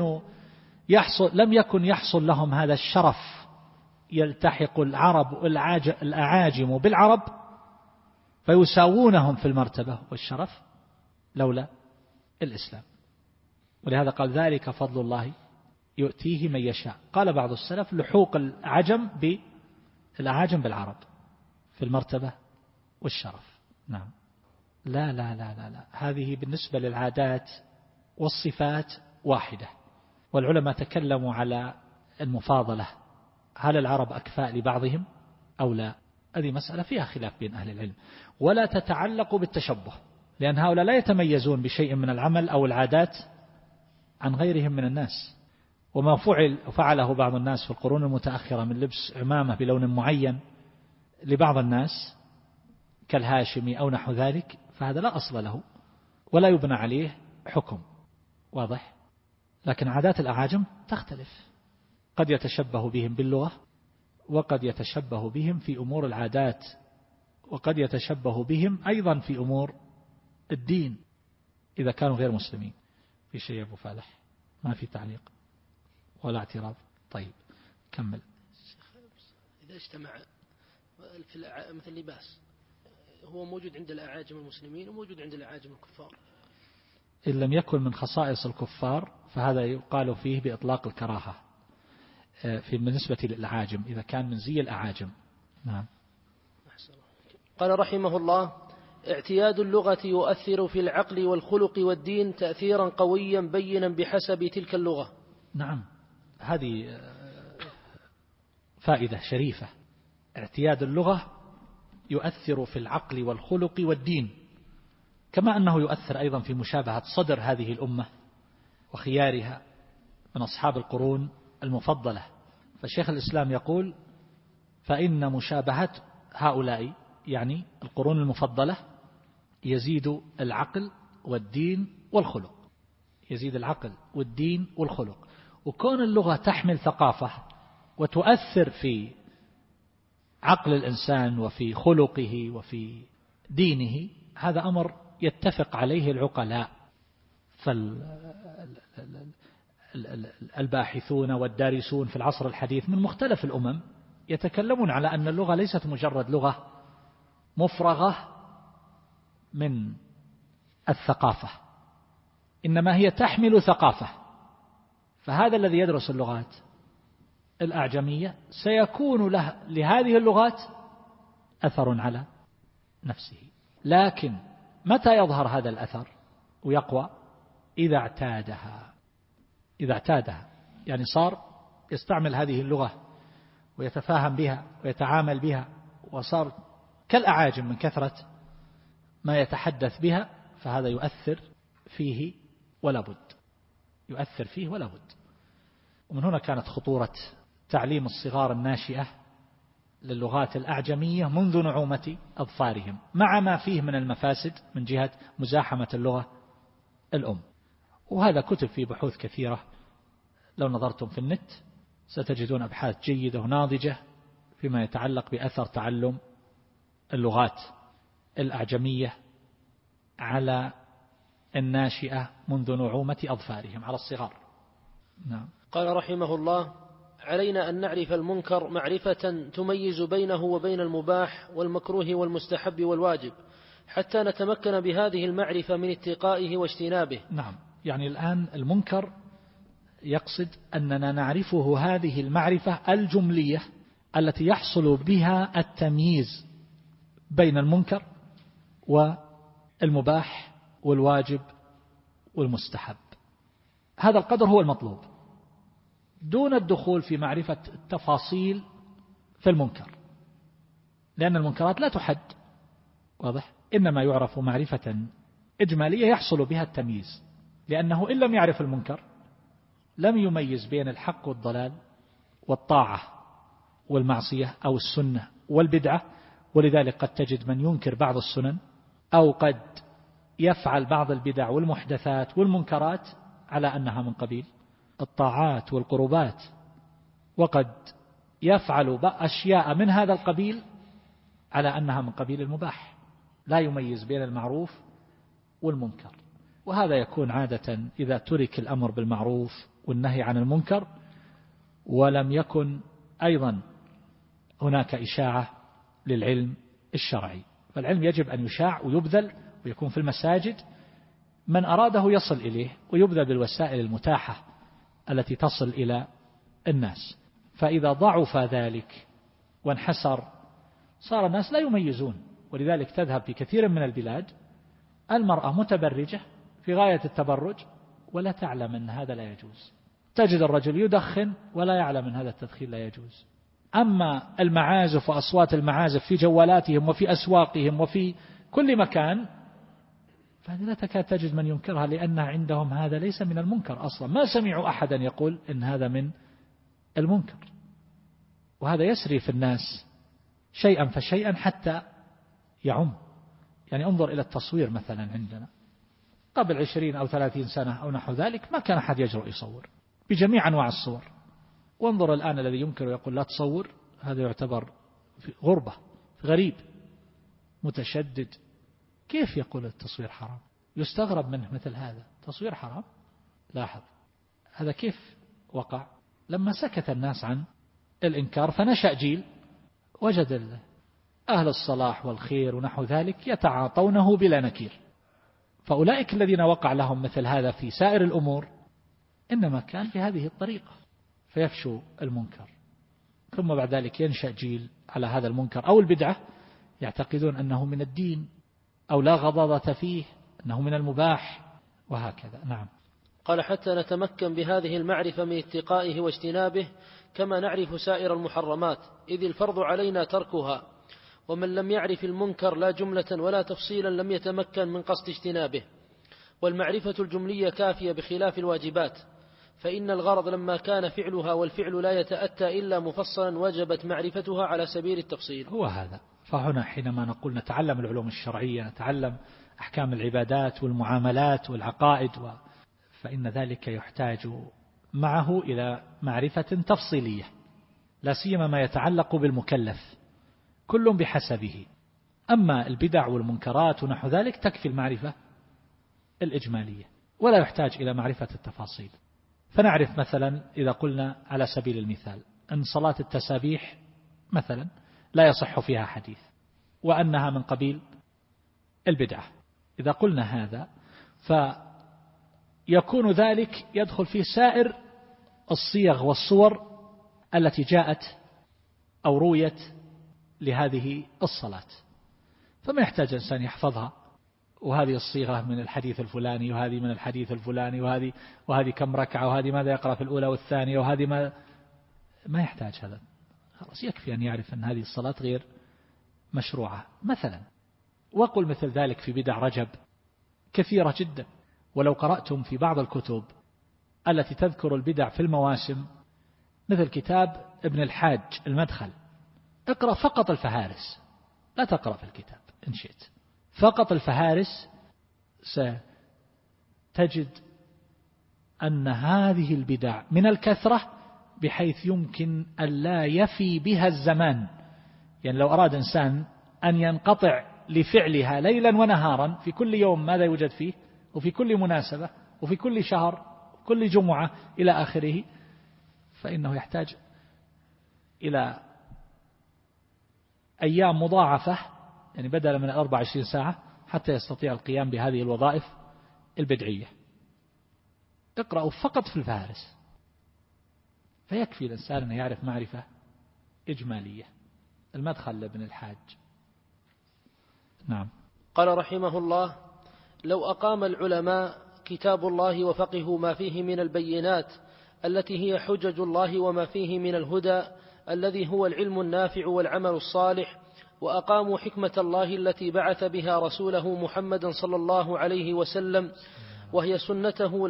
Speaker 2: يكن يحصل لهم هذا الشرف، يلتحق العرب الأعاجم بالعرب فيساوونهم في المرتبة والشرف لولا الإسلام. ولهذا قال ذلك فضل الله يؤتيه من يشاء. قال بعض السلف لحوق الأعاجم بالعرب في المرتبة والشرف. نعم. لا لا لا لا لا، هذه بالنسبة للعادات والصفات واحدة. والعلماء تكلموا على المفاضلة، هل العرب أكفاء لبعضهم أو لا؟ هذه مسألة فيها خلاف بين أهل العلم، ولا تتعلق بالتشبه، لأن هؤلاء لا يتميزون بشيء من العمل أو العادات عن غيرهم من الناس. وما فعله بعض الناس في القرون المتأخرة من لبس عمامة بلون معين لبعض الناس كالهاشمي أو نحو ذلك، فهذا لا أصل له ولا يبنى عليه حكم، واضح. لكن عادات الأعاجم تختلف، قد يتشبه بهم باللغة، وقد يتشبه بهم في أمور العادات، وقد يتشبه بهم أيضا في أمور الدين إذا كانوا غير مسلمين. في شيء أبو فالح؟ ما في تعليق ولا اعتراض؟ طيب كمل.
Speaker 1: إذا اجتمع في مثل اللباس هو موجود عند الأعاجم المسلمين وموجود عند الأعاجم الكفار،
Speaker 2: إن لم يكن من خصائص الكفار فهذا يقال فيه بإطلاق الكراهة في بالنسبة للأعاجم إذا كان من زي الأعاجم. نعم.
Speaker 1: قال رحمه الله: اعتياد اللغة يؤثر في العقل والخلق والدين تأثيرا قويا بينا بحسب تلك اللغة.
Speaker 2: نعم، هذه فائدة شريفة. اعتياد اللغة يؤثر في العقل والخلق والدين، كما أنه يؤثر أيضا في مشابهة صدر هذه الأمة وخيارها من أصحاب القرون المفضلة. فالشيخ الإسلام يقول: فإن مشابهة هؤلاء يعني القرون المفضلة يزيد العقل والدين والخلق، يزيد العقل والدين والخلق. وكون اللغة تحمل ثقافة وتؤثر في عقل الإنسان وفي خلقه وفي دينه، هذا أمر يتفق عليه العقلاء. فالباحثون والدارسون في العصر الحديث من مختلف الأمم يتكلمون على أن اللغة ليست مجرد لغة مفرغة من الثقافة، إنما هي تحمل ثقافة. فهذا الذي يدرس اللغات الأعجمية سيكون لهذه اللغات أثر على نفسه، لكن متى يظهر هذا الأثر ويقوى؟ إذا اعتادها، يعني صار يستعمل هذه اللغة ويتفاهم بها ويتعامل بها، وصار كالأعاجم من كثرة ما يتحدث بها، فهذا يؤثر فيه ولا بد، يؤثر فيه ولا بد. ومن هنا كانت خطورة تعليم الصغار الناشئة للغات الأعجمية منذ نعومة أظفارهم، مع ما فيه من المفاسد من جهة مزاحمة اللغة الأم. وهذا كتب في بحوث كثيرة، لو نظرتم في النت ستجدون أبحاث جيدة وناضجة فيما يتعلق بأثر تعلم اللغات الأعجمية على الناشئة منذ نعومة أظفارهم، على الصغار. نعم.
Speaker 1: قال رحمه الله: علينا أن نعرف المنكر معرفة تميز بينه وبين المباح والمكروه والمستحب والواجب، حتى نتمكن بهذه المعرفة من اتقائه واجتنابه.
Speaker 2: نعم، يعني الآن المنكر يقصد أننا نعرفه هذه المعرفة الجملية التي يحصل بها التمييز بين المنكر والمباح والواجب والمستحب. هذا القدر هو المطلوب، دون الدخول في معرفة التفاصيل في المنكر، لأن المنكرات لا تحد، واضح، إنما يعرف معرفة إجمالية يحصل بها التمييز، لأنه إن لم يعرف المنكر لم يميز بين الحق والضلال والطاعة والمعصية أو السنة والبدعة. ولذلك قد تجد من ينكر بعض السنن، أو قد يفعل بعض البدع والمحدثات والمنكرات على أنها من قبيل الطاعات والقربات، وقد يفعل أشياء من هذا القبيل على أنها من قبيل المباح، لا يميز بين المعروف والمنكر. وهذا يكون عادة إذا ترك الأمر بالمعروف والنهي عن المنكر، ولم يكن أيضا هناك إشاعة للعلم الشرعي. فالعلم يجب أن يشاع ويبذل ويكون في المساجد، من أراده يصل إليه، ويبذل بالوسائل المتاحة التي تصل إلى الناس. فإذا ضعف ذلك وانحسر صار الناس لا يميزون. ولذلك تذهب في كثير من البلاد المرأة متبرجة في غاية التبرج ولا تعلم أن هذا لا يجوز، تجد الرجل يدخن ولا يعلم أن هذا التدخين لا يجوز. أما المعازف وأصوات المعازف في جوالاتهم وفي أسواقهم وفي كل مكان، فهذه لا تكاد تجد من ينكرها، لأن عندهم هذا ليس من المنكر أصلا، ما سمعوا أحدا يقول إن هذا من المنكر. وهذا يسري في الناس شيئا فشيئا حتى يعم. يعني انظر إلى التصوير مثلا عندنا قبل 20 أو 30 سنة أو نحو ذلك ما كان أحد يجرؤ يصور بجميع أنواع الصور. وانظر الآن الذي يمكن يقول لا تصور، هذا يعتبر غربة، غريب، متشدد. كيف يقول التصوير حرام؟ يستغرب منه مثل هذا، تصوير حرام. لاحظ هذا كيف وقع؟ لما سكت الناس عن الإنكار فنشأ جيل وجد أهل الصلاح والخير ونحو ذلك يتعاطونه بلا نكير. فأولئك الذين وقع لهم مثل هذا في سائر الأمور إنما كان بهذه الطريقة، فيفشوا المنكر، ثم بعد ذلك ينشأ جيل على هذا المنكر أو البدعة يعتقدون أنه من الدين أو لا غضاضة فيه، أنه من المباح، وهكذا. نعم.
Speaker 1: قال حتى نتمكن بهذه المعرفة من اتقائه واجتنابه كما نعرف سائر المحرمات، إذ الفرض علينا تركها، ومن لم يعرف المنكر لا جملة ولا تفصيلا لم يتمكن من قصد اجتنابه. والمعرفة الجملية كافية بخلاف الواجبات، فإن الغرض لما كان فعلها والفعل لا يتأتى إلا مفصلا وجبت معرفتها على سبيل التفصيل.
Speaker 2: هو هذا. فهنا حينما نقول نتعلم العلوم الشرعية، نتعلم أحكام العبادات والمعاملات والعقائد فإن ذلك يحتاج معه إلى معرفة تفصيلية، لا سيما ما يتعلق بالمكلف، كل بحسبه. أما البدع والمنكرات ونحو ذلك تكفي المعرفة الإجمالية ولا يحتاج إلى معرفة التفاصيل. فنعرف مثلا إذا قلنا على سبيل المثال أن صلاة التسابيح مثلا لا يصح فيها حديث وأنها من قبيل البدعة، إذا قلنا هذا فيكون ذلك يدخل في سائر الصيغ والصور التي جاءت أو رويت لهذه الصلاة، فما يحتاج إنسان يحفظها، وهذه الصيغة من الحديث الفلاني وهذه من الحديث الفلاني وهذه كم ركعة وهذه ماذا يقرأ في الأولى والثانية وهذه ما يحتاج هذا، خلاص يكفي أن يعرف أن هذه الصلاة غير مشروعة مثلا. وقل مثل ذلك في بدع رجب كثيرة جدا، ولو قرأتم في بعض الكتب التي تذكر البدع في المواسم مثل كتاب ابن الحاج المدخل، اقرأ فقط الفهارس، لا تقرأ في الكتاب إن شئت، فقط الفهارس، ستجد أن هذه البدع من الكثرة بحيث يمكن أن لا يفي بها الزمان. يعني لو أراد إنسان أن ينقطع لفعلها ليلا ونهارا في كل يوم ماذا يوجد فيه، وفي كل مناسبة وفي كل شهر كل جمعة إلى آخره، فإنه يحتاج إلى أيام مضاعفة، يعني بدلا من 24 ساعة حتى يستطيع القيام بهذه الوظائف البدعية. اقرأوا فقط في الفهارس فيكفي الإنسان أن يعرف معرفة إجمالية. المدخل لابن الحاج. نعم.
Speaker 1: قال رحمه الله: لو أقام العلماء كتاب الله وفقهوا ما فيه من البينات التي هي حجج الله وما فيه من الهدى الذي هو العلم النافع والعمل الصالح، وأقاموا حكمة الله التي بعث بها رسوله محمدا صلى الله عليه وسلم وهي سنته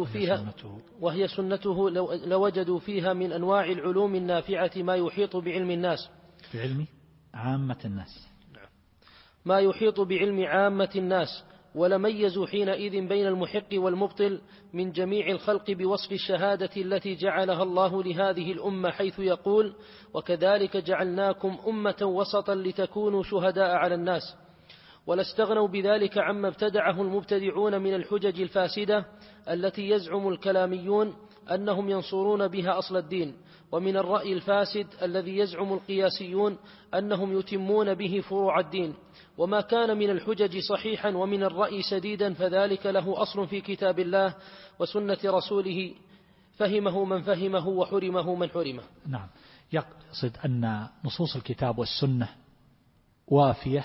Speaker 1: لوجدوا فيها من أنواع العلوم النافعة ما يحيط بعلم الناس،
Speaker 2: بعلم عامة الناس،
Speaker 1: ما يحيط بعلم عامة الناس، ولميزوا حينئذ بين المحق والمبطل من جميع الخلق بوصف الشهادة التي جعلها الله لهذه الأمة، حيث يقول: وكذلك جعلناكم أمة وسطا لتكونوا شهداء على الناس. ولا استغنوا بذلك عما ابتدعه المبتدعون من الحجج الفاسدة التي يزعم الكلاميون أنهم ينصرون بها أصل الدين، ومن الرأي الفاسد الذي يزعم القياسيون أنهم يتمون به فروع الدين. وما كان من الحجج صحيحا ومن الرأي سديدا فذلك له أصل في كتاب الله وسنة رسوله، فهمه من فهمه وحرمه من حرمه.
Speaker 2: نعم. يقصد أن نصوص الكتاب والسنة وافية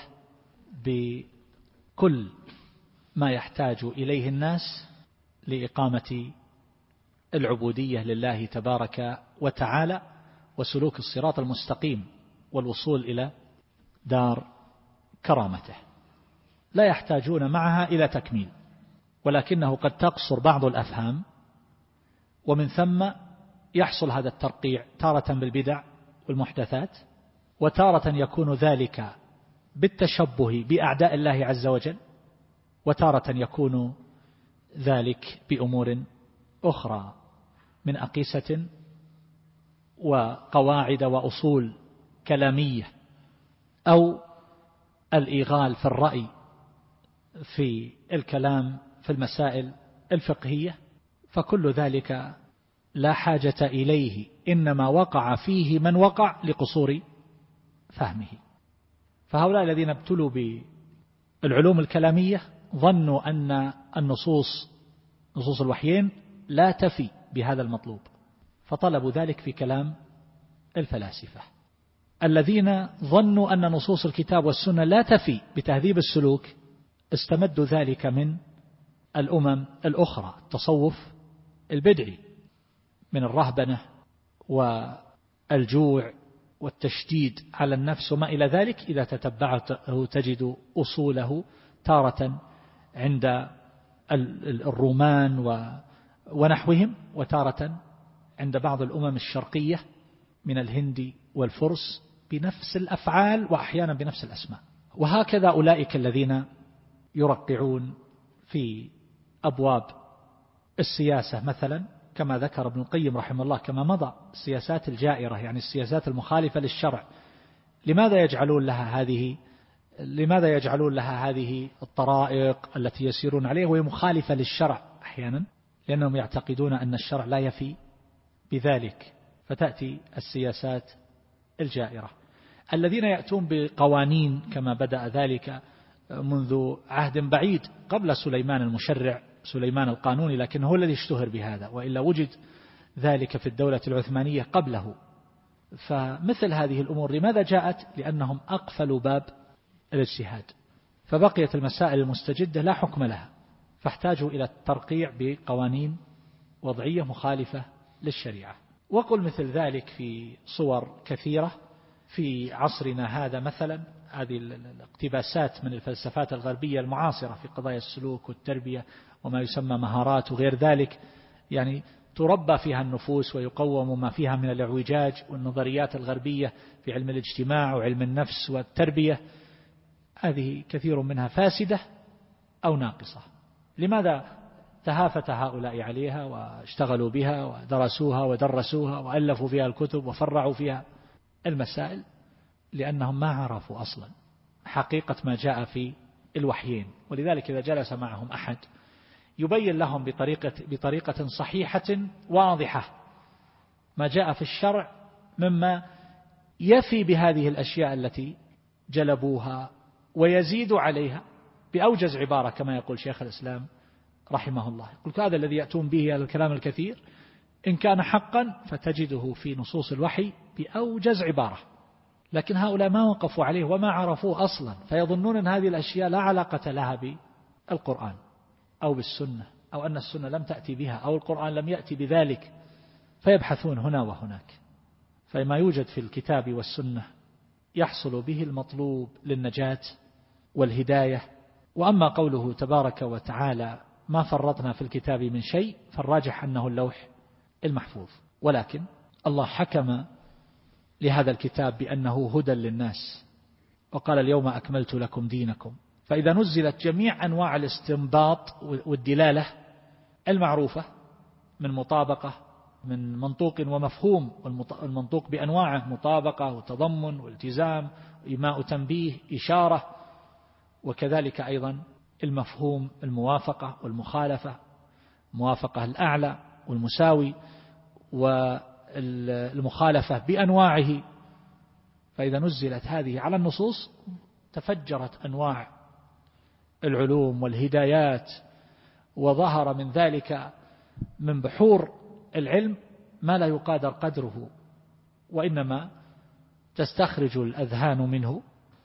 Speaker 2: بكل ما يحتاج إليه الناس لإقامة العبودية لله تبارك وتعالى وسلوك الصراط المستقيم والوصول إلى دار كرامته، لا يحتاجون معها إلى تكميل، ولكنه قد تقصر بعض الأفهام، ومن ثم يحصل هذا الترقيع تارة بالبدع والمحدثات، وتارة يكون ذلك بالتشبه بأعداء الله عز وجل، وتارة يكون ذلك بأمور أخرى من أقيسة وقواعد وأصول كلامية، أو الإيغال في الرأي في الكلام في المسائل الفقهية، فكل ذلك لا حاجة إليه، إنما وقع فيه من وقع لقصور فهمه. فهؤلاء الذين ابتلوا بالعلوم الكلامية ظنوا أن نصوص الوحيين لا تفي بهذا المطلوب، فطلبوا ذلك في كلام الفلاسفة. الذين ظنوا أن نصوص الكتاب والسنة لا تفي بتهذيب السلوك استمدوا ذلك من الأمم الأخرى، التصوف البدعي، من الرهبنة والجوع والتشديد على النفس وما إلى ذلك. إذا تتبعته تجد أصوله تارة عند الرومان ونحوهم، وتارة عند بعض الأمم الشرقية من الهند والفرس بنفس الأفعال وأحيانا بنفس الأسماء. وهكذا أولئك الذين يرقعون في أبواب السياسة مثلا، كما ذكر ابن القيم رحمه الله كما مضى، السياسات الجائرة يعني السياسات المخالفة للشرع. لماذا يجعلون لها هذه الطرائق التي يسيرون عليها وهي مخالفة للشرع أحيانا؟ لأنهم يعتقدون أن الشرع لا يفي بذلك، فتأتي السياسات الجائرة. الذين يأتون بقوانين كما بدأ ذلك منذ عهد بعيد قبل سليمان المشرع، سليمان القانوني، لكن هو الذي اشتهر بهذا، وإلا وجد ذلك في الدولة العثمانية قبله. فمثل هذه الأمور لماذا جاءت؟ لأنهم أقفلوا باب الاجتهاد، فبقيت المسائل المستجدة لا حكم لها، فاحتاجوا إلى الترقيع بقوانين وضعية مخالفة للشريعة. وقل مثل ذلك في صور كثيرة في عصرنا هذا. مثلا هذه الاقتباسات من الفلسفات الغربية المعاصرة في قضايا السلوك والتربية وما يسمى مهارات وغير ذلك، يعني تربى فيها النفوس ويقوم ما فيها من الاعوجاج، والنظريات الغربية في علم الاجتماع وعلم النفس والتربية، هذه كثير منها فاسدة أو ناقصة. لماذا تهافت هؤلاء عليها واشتغلوا بها ودرسوها ودرسوها وألفوا فيها الكتب وفرعوا فيها المسائل؟ لأنهم ما عرفوا أصلا حقيقة ما جاء في الوحيين. ولذلك إذا جلس معهم أحد يبين لهم بطريقة صحيحة واضحة ما جاء في الشرع مما يفي بهذه الأشياء التي جلبوها ويزيد عليها بأوجز عبارة، كما يقول شيخ الإسلام رحمه الله، يقول هذا الذي يأتون به الكلام الكثير إن كان حقا فتجده في نصوص الوحي بأوجز عبارة، لكن هؤلاء ما وقفوا عليه وما عرفوه أصلا، فيظنون أن هذه الأشياء لا علاقة لها بالقرآن أو بالسنة، أو أن السنة لم تأتي بها أو القرآن لم يأتي بذلك، فيبحثون هنا وهناك. فما يوجد في الكتاب والسنة يحصل به المطلوب للنجاة والهداية. وأما قوله تبارك وتعالى ما فرطنا في الكتاب من شيء، فالراجح أنه اللوح المحفوظ، ولكن الله حكم لهذا الكتاب بأنه هدى للناس، وقال اليوم أكملت لكم دينكم. فإذا نزلت جميع أنواع الاستنباط والدلالة المعروفة من مطابقة، من منطوق ومفهوم، والمنطوق بأنواعه مطابقة وتضمن والتزام وإيماء تنبيه إشارة، وكذلك أيضا المفهوم الموافقة والمخالفة، موافقة الأعلى والمساوي والمخالفة بأنواعه. فإذا نزلت هذه على النصوص تفجرت أنواع العلوم والهدايات، وظهر من ذلك من بحور العلم ما لا يقادر قدره، وإنما تستخرج الأذهان منه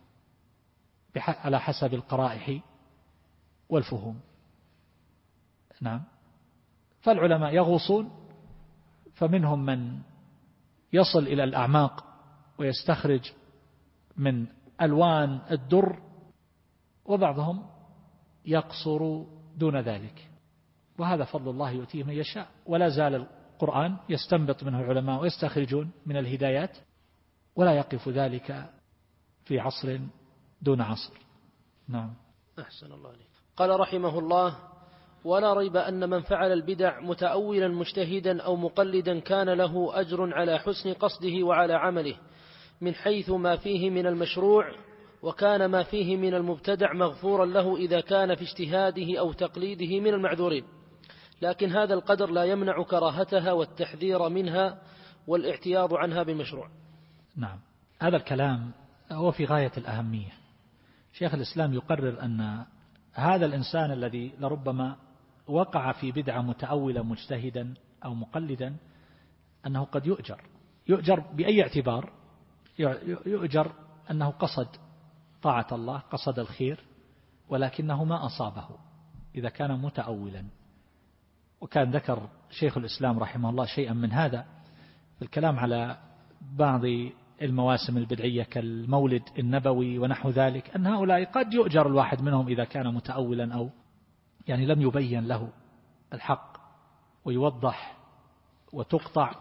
Speaker 2: على حسب القرائح والفهوم. نعم. فالعلماء يغوصون، فمنهم من يصل إلى الأعماق ويستخرج من ألوان الدر، وبعضهم يقصر دون ذلك، وهذا فضل الله يؤتيه من يشاء. ولا زال القرآن يستنبط منه العلماء ويستخرجون من الهدايات، ولا يقف ذلك في عصر دون عصر. نعم.
Speaker 1: أحسن الله عليك. قال رحمه الله: ولا ريب أن من فعل البدع متأولا مجتهدا أو مقلدا كان له أجر على حسن قصده وعلى عمله، من حيث ما فيه من المشروع، وكان ما فيه من المبتدع مغفورا له إذا كان في اجتهاده أو تقليده من المعذورين، لكن هذا القدر لا يمنع كراهتها والتحذير منها والاعتياض عنها بمشروع.
Speaker 2: نعم، هذا الكلام هو في غاية الأهمية. شيخ الإسلام يقرر أن هذا الإنسان الذي لربما وقع في بدعة متأولا مجتهدا أو مقلدا أنه قد يؤجر بأي اعتبار. يؤجر أنه قصد طاعة الله، قصد الخير، ولكنه ما أصابه إذا كان متأولا. وكان ذكر شيخ الإسلام رحمه الله شيئا من هذا في الكلام على بعض المواسم البدعية كالمولد النبوي ونحو ذلك، أن هؤلاء قد يؤجر الواحد منهم إذا كان متأولا أو يعني لم يبين له الحق ويوضح وتقطع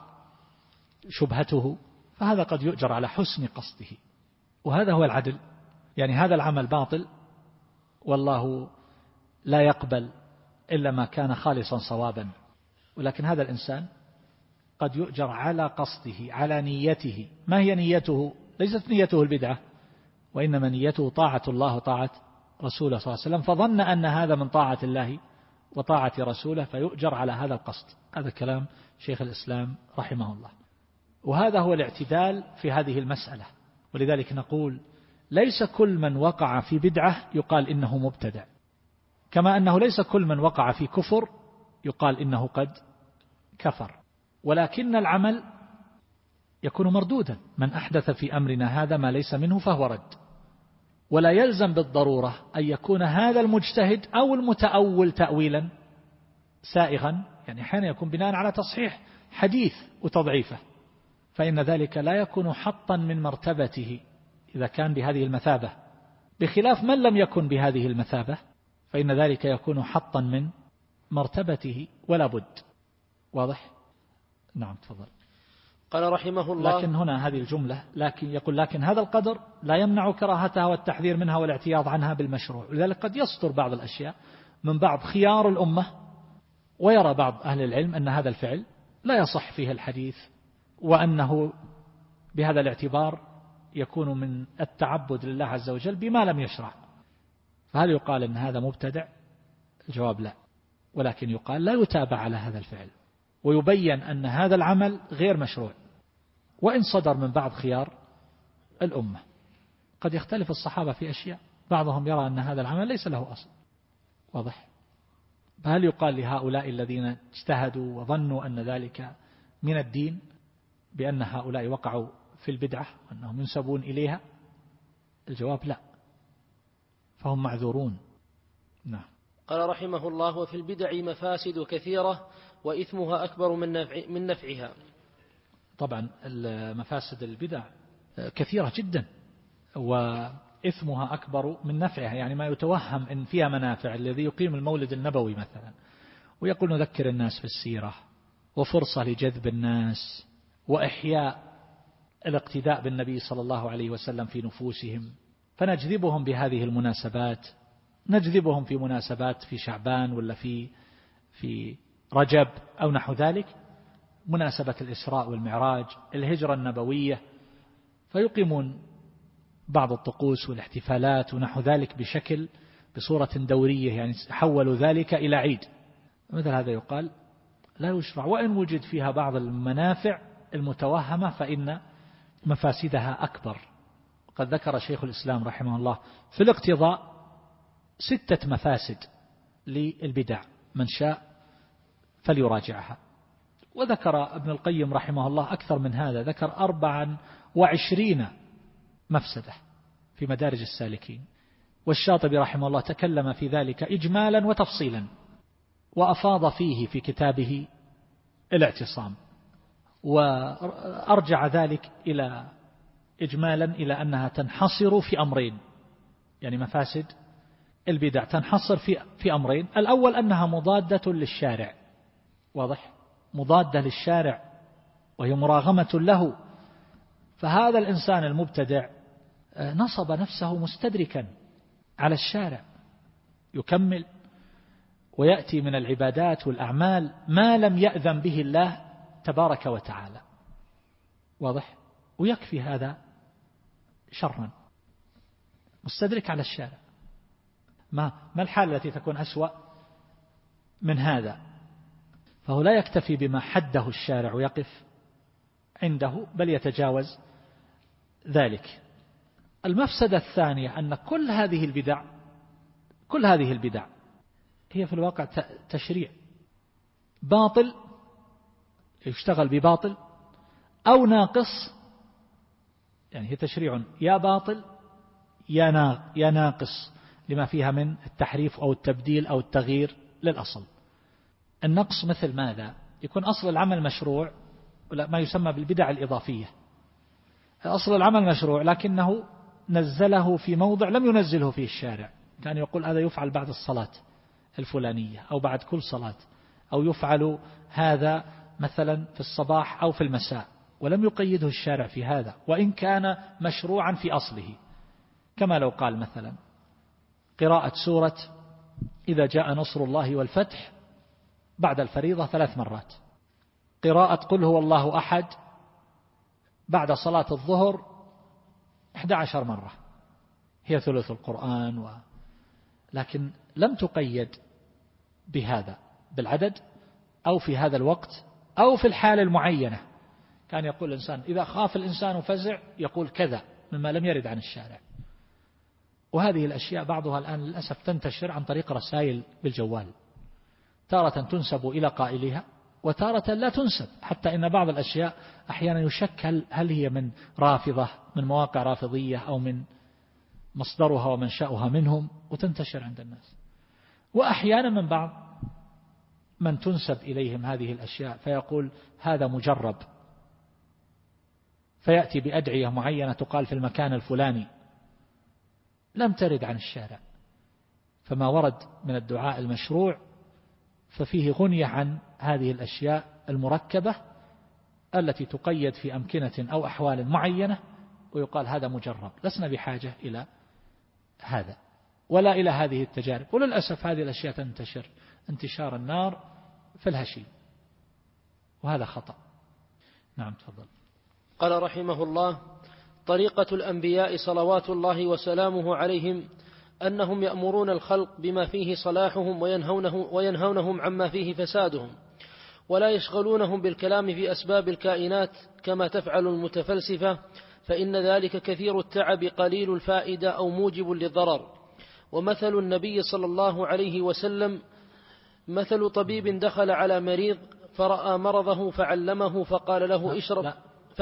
Speaker 2: شبهته، فهذا قد يؤجر على حسن قصده، وهذا هو العدل. يعني هذا العمل باطل والله لا يقبل إلا ما كان خالصا صوابا، ولكن هذا الإنسان قد يؤجر على قصده، على نيته. ما هي نيته؟ ليست نيته البدعة، وإنما نيته طاعة الله وطاعة رسوله صلى الله عليه وسلم، فظن أن هذا من طاعة الله وطاعة رسوله فيؤجر على هذا القصد. هذا كلام شيخ الإسلام رحمه الله، وهذا هو الاعتدال في هذه المسألة. ولذلك نقول ليس كل من وقع في بدعة يقال إنه مبتدع، كما أنه ليس كل من وقع في كفر يقال إنه قد كفر، ولكن العمل يكون مردودا. من أحدث في أمرنا هذا ما ليس منه فهو رد. ولا يلزم بالضرورة أن يكون هذا المجتهد أو المتأول تأويلا سائغا، يعني أحيانا يكون بناء على تصحيح حديث وتضعيفه، فإن ذلك لا يكون حطا من مرتبته إذا كان بهذه المثابة، بخلاف من لم يكن بهذه المثابة فإن ذلك يكون حطا من مرتبته ولا بد. واضح؟ نعم تفضل.
Speaker 1: قال رحمه الله:
Speaker 2: لكن هنا هذه الجملة لكن هذا القدر لا يمنع كراهتها والتحذير منها والاعتياض عنها بالمشروع. لذلك قد يصدر بعض الأشياء من بعض خيار الأمة، ويرى بعض أهل العلم أن هذا الفعل لا يصح فيه الحديث، وأنه بهذا الاعتبار يكون من التعبد لله عز وجل بما لم يشرع، فهل يقال أن هذا مبتدع؟ الجواب لا، ولكن يقال لا يتابع على هذا الفعل، ويبين أن هذا العمل غير مشروع، وإن صدر من بعض خيار الأمة. قد يختلف الصحابة في أشياء، بعضهم يرى أن هذا العمل ليس له أصل. واضح؟ فهل يقال لهؤلاء الذين اجتهدوا وظنوا أن ذلك من الدين بأن هؤلاء وقعوا في البدعة وأنهم ينسبون إليها؟ الجواب لا، فهم معذورون. نعم.
Speaker 1: قال رحمه الله: وفي البدع مفاسد كثيرة وإثمها أكبر من نفعها.
Speaker 2: طبعا مفاسد البدع كثيرة جدا وإثمها أكبر من نفعها، يعني ما يتوهم إن فيها منافع. الذي يقيم المولد النبوي مثلا ويقول نذكر الناس في السيرة وفرصة لجذب الناس وإحياء الاقتداء بالنبي صلى الله عليه وسلم في نفوسهم، فنجذبهم بهذه المناسبات، نجذبهم في مناسبات في شعبان ولا في رجب أو نحو ذلك، مناسبة الإسراء والمعراج، الهجرة النبوية، فيقيمون بعض الطقوس والاحتفالات ونحو ذلك بصورة دورية، يعني حولوا ذلك إلى عيد. مثل هذا يقال لا يشرع، وإن وجد فيها بعض المنافع المتوهمة فإن مفاسدها أكبر. قد ذكر شيخ الإسلام رحمه الله في الاقتضاء 6 مفاسد للبدع، من شاء فليراجعها. وذكر ابن القيم رحمه الله أكثر من هذا، ذكر 24 مفسدة في مدارج السالكين. والشاطبي رحمه الله تكلم في ذلك إجمالا وتفصيلا، وأفاض فيه في كتابه الاعتصام، وأرجع ذلك إجمالا إلى أنها تنحصر في أمرين. يعني مفاسد البدع تنحصر في أمرين: الأول أنها مضادة للشارع، واضح، مضادة للشارع وهي مراغمة له. فهذا الإنسان المبتدع نصب نفسه مستدركا على الشارع، يكمل ويأتي من العبادات والأعمال ما لم يأذن به الله تبارك وتعالى. واضح؟ ويكفي هذا شرا، مستدرك على الشارع. ما الحالة التي تكون أسوأ من هذا؟ فهو لا يكتفي بما حده الشارع ويقف عنده، بل يتجاوز ذلك. المفسدة الثانية أن كل هذه البدع هي في الواقع تشريع باطل، يشتغل بباطل، أو ناقص، يعني هي تشريع يا باطل يا ناقص لما فيها من التحريف أو التبديل أو التغيير للأصل. النقص مثل ماذا؟ يكون أصل العمل مشروع، ما يسمى بالبدع الإضافية. أصل العمل مشروع لكنه نزله في موضع لم ينزله فيه الشارع، كان يقول هذا يفعل بعد الصلاة الفلانية أو بعد كل صلاة، أو يفعل هذا مثلا في الصباح أو في المساء، ولم يقيده الشارع في هذا، وإن كان مشروعا في أصله. كما لو قال مثلا قراءة سورة إذا جاء نصر الله والفتح بعد الفريضة 3 مرات، قراءة قل هو الله أحد بعد صلاة الظهر 11 مرة، هي ثلث القرآن لكن لم تقيد بهذا بالعدد أو في هذا الوقت أو في الحالة المعينة. كان يقول الإنسان إذا خاف الإنسان فزع يقول كذا مما لم يرد عن الشارع. وهذه الأشياء بعضها الآن للأسف تنتشر عن طريق رسائل بالجوال، تارة تنسب إلى قائلها وتارة لا تنسب، حتى إن بعض الأشياء أحيانا يشك هل هي من رافضة، من مواقع رافضية، أو من مصدرها ومنشأها منهم، وتنتشر عند الناس. وأحيانا من بعض من تنسب إليهم هذه الأشياء فيقول هذا مجرب، فيأتي بأدعية معينة تقال في المكان الفلاني لم ترد عن الشارع. فما ورد من الدعاء المشروع ففيه غنية عن هذه الأشياء المركبة التي تقيد في أمكنة أو أحوال معينة ويقال هذا مجرب. لسنا بحاجة إلى هذا ولا إلى هذه التجارب. وللأسف هذه الأشياء تنتشر انتشار النار في الهشيم، وهذا خطأ. نعم تفضل.
Speaker 1: قال رحمه الله: طريقة الأنبياء صلوات الله وسلامه عليهم أنهم يأمرون الخلق بما فيه صلاحهم وينهونهم عما فيه فسادهم، ولا يشغلونهم بالكلام في أسباب الكائنات كما تفعل المتفلسفة، فإن ذلك كثير التعب قليل الفائدة أو موجب للضرر. ومثل النبي صلى الله عليه وسلم مثل طبيب دخل على مريض فرأى مرضه فعلمه فقال له اشرب،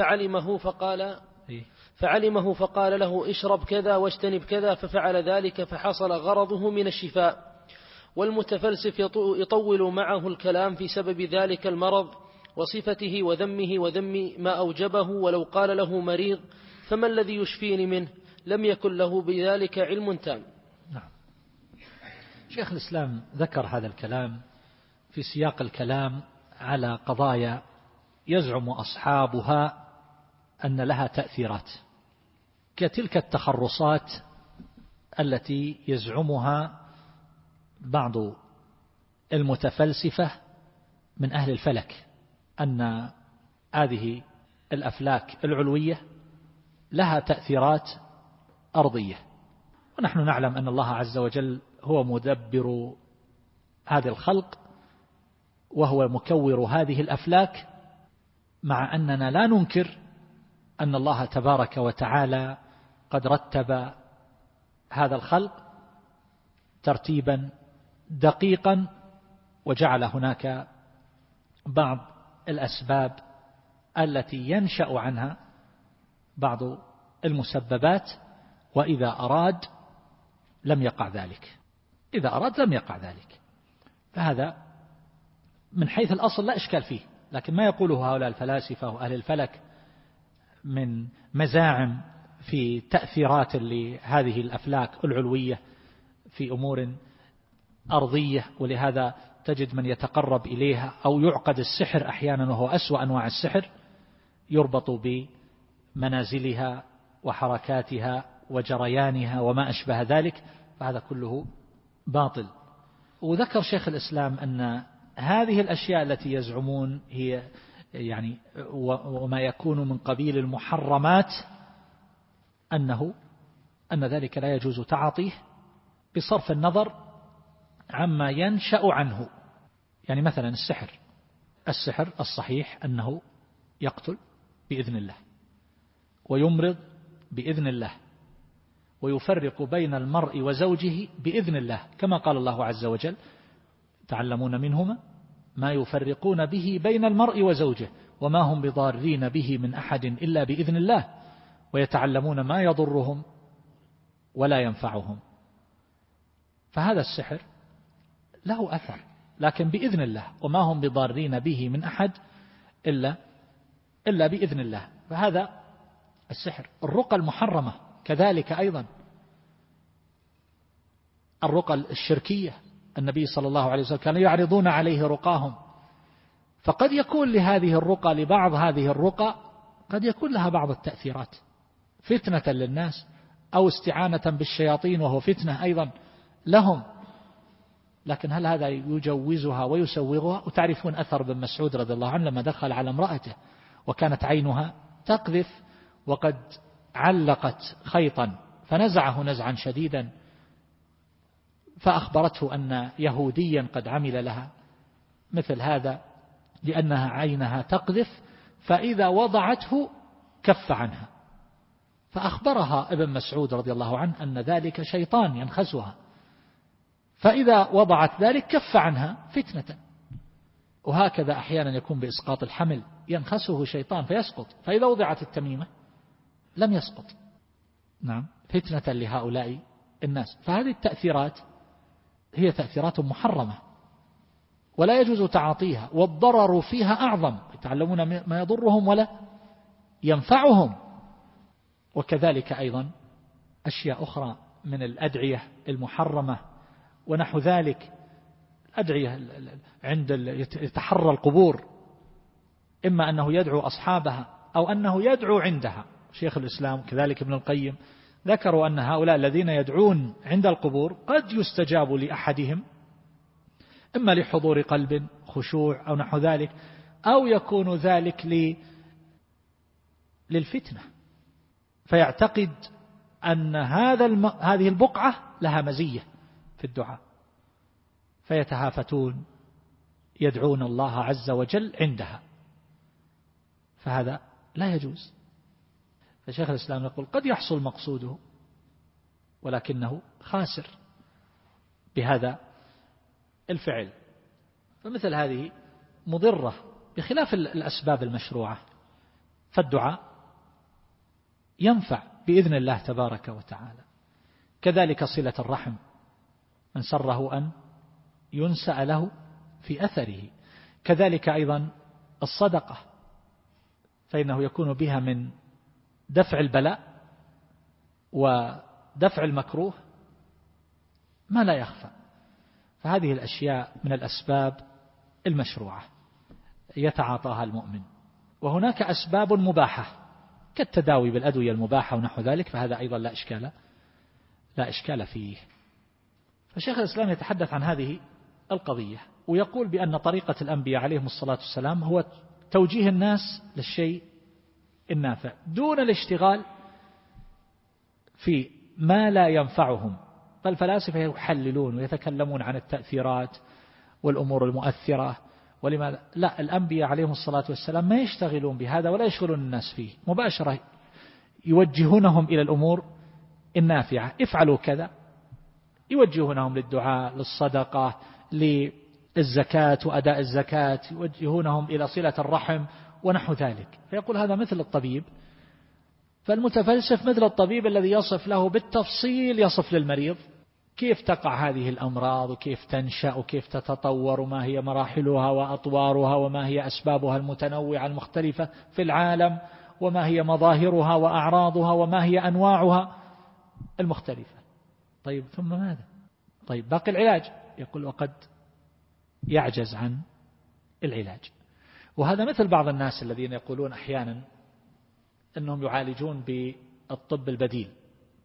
Speaker 1: فعلمه فقال له اشرب كذا واجتنب كذا، ففعل ذلك فحصل غرضه من الشفاء. والمتفلسف يطول معه الكلام في سبب ذلك المرض وصفته وذمه وذم ما أوجبه، ولو قال له مريض فما الذي يشفيني منه لم يكن له بذلك علم تام.
Speaker 2: نعم. شيخ الإسلام ذكر هذا الكلام في سياق الكلام على قضايا يزعم أصحابها أن لها تأثيرات، كتلك التخرصات التي يزعمها بعض المتفلسفة من أهل الفلك، أن هذه الأفلاك العلوية لها تأثيرات أرضية. ونحن نعلم أن الله عز وجل هو مدبر هذا الخلق وهو مكور هذه الأفلاك، مع أننا لا ننكر أن الله تبارك وتعالى قد رتب هذا الخلق ترتيبا دقيقا، وجعل هناك بعض الأسباب التي ينشأ عنها بعض المسببات، وإذا أراد لم يقع ذلك، إذا أراد لم يقع ذلك. فهذا من حيث الأصل لا إشكال فيه، لكن ما يقوله هؤلاء الفلاسفة وأهل الفلك من مزاعم في تأثيرات لهذه الأفلاك العلوية في أمور أرضية، ولهذا تجد من يتقرب إليها أو يعقد السحر أحيانا، وهو أسوأ أنواع السحر، يربط بمنازلها وحركاتها وجريانها وما أشبه ذلك، فهذا كله باطل. وذكر شيخ الإسلام أن هذه الأشياء التي يزعمون هي يعني وما يكون من قبيل المحرمات أن ذلك لا يجوز تعاطيه بصرف النظر عما ينشأ عنه. يعني مثلا السحر الصحيح أنه يقتل بإذن الله ويمرض بإذن الله ويفرق بين المرء وزوجه بإذن الله، كما قال الله عز وجل: تعلمون منهما ما يفرقون به بين المرء وزوجه وما هم بضارين به من أحد إلا بإذن الله ويتعلمون ما يضرهم ولا ينفعهم. فهذا السحر له أثر لكن بإذن الله، وما هم بضارين به من أحد إلا بإذن الله. فهذا السحر. الرقى المحرمة كذلك أيضا، الرقى الشركية، النبي صلى الله عليه وسلم كانوا يعرضون عليه رقاهم، فقد يكون لهذه الرقى لبعض هذه الرقى قد يكون لها بعض التأثيرات فتنة للناس أو استعانة بالشياطين وهو فتنة أيضا لهم، لكن هل هذا يجوزها ويسوغها؟ وتعرفون أثر بن مسعود رضي الله عنه لما دخل على امرأته وكانت عينها تقذف وقد علقت خيطا فنزعه نزعا شديدا، فأخبرته أن يهوديا قد عمل لها مثل هذا لأنها عينها تقذف، فإذا وضعته كف عنها، فأخبرها ابن مسعود رضي الله عنه أن ذلك شيطان ينخسها، فإذا وضعت ذلك كف عنها فتنة. وهكذا أحيانا يكون بإسقاط الحمل، ينخسه شيطان فيسقط، فإذا وضعت التميمة لم يسقط. نعم، فتنة لهؤلاء الناس. فهذه التأثيرات هي تأثيرات محرمة ولا يجوز تعاطيها، والضرر فيها أعظم، يتعلمون ما يضرهم ولا ينفعهم. وكذلك أيضا أشياء أخرى من الأدعية المحرمة ونحو ذلك، الأدعية عند يتحرى القبور، إما أنه يدعو أصحابها أو أنه يدعو عندها. شيخ الإسلام كذلك ابن القيم ذكروا أن هؤلاء الذين يدعون عند القبور قد يستجاب لأحدهم إما لحضور قلب خشوع أو نحو ذلك، أو يكون ذلك للفتنة، فيعتقد أن هذه البقعة لها مزية في الدعاء، فيتهافتون يدعون الله عز وجل عندها، فهذا لا يجوز. فشيخ الإسلام يقول قد يحصل مقصوده ولكنه خاسر بهذا الفعل. فمثل هذه مضرة بخلاف الأسباب المشروعة، فالدعاء ينفع بإذن الله تبارك وتعالى. كذلك صلة الرحم، من سره أن ينسأ له في أثره. كذلك أيضا الصدقة، فإنه يكون بها من دفع البلاء ودفع المكروه ما لا يخفى. فهذه الأشياء من الأسباب المشروعة يتعاطاها المؤمن. وهناك أسباب مباحة كالتداوي بالأدوية المباحة ونحو ذلك، فهذا أيضا لا إشكال فيه. فشيخ الإسلام يتحدث عن هذه القضية ويقول بأن طريقة الأنبياء عليهم الصلاة والسلام هو توجيه الناس للشيء النافع دون الاشتغال في ما لا ينفعهم. فالفلاسفة يحللون ويتكلمون عن التأثيرات والأمور المؤثرة، ولماذا لا؟ الأنبياء عليهم الصلاة والسلام ما يشتغلون بهذا ولا يشغلون الناس فيه، مباشرة يوجهونهم إلى الأمور النافعة، افعلوا كذا، يوجهونهم للدعاء، للصدقة، للزكاة وأداء الزكاة، يوجهونهم إلى صلة الرحم ونحو ذلك. فيقول هذا مثل الطبيب، فالمتفلسف مثل الطبيب الذي يصف له بالتفصيل، يصف للمريض كيف تقع هذه الأمراض وكيف تنشأ وكيف تتطور وما هي مراحلها وأطوارها وما هي أسبابها المتنوعة المختلفة في العالم وما هي مظاهرها وأعراضها وما هي أنواعها المختلفة. طيب ثم ماذا؟ طيب باقي العلاج، يقول وقد يعجز عن العلاج. وهذا مثل بعض الناس الذين يقولون أحيانا أنهم يعالجون بالطب البديل،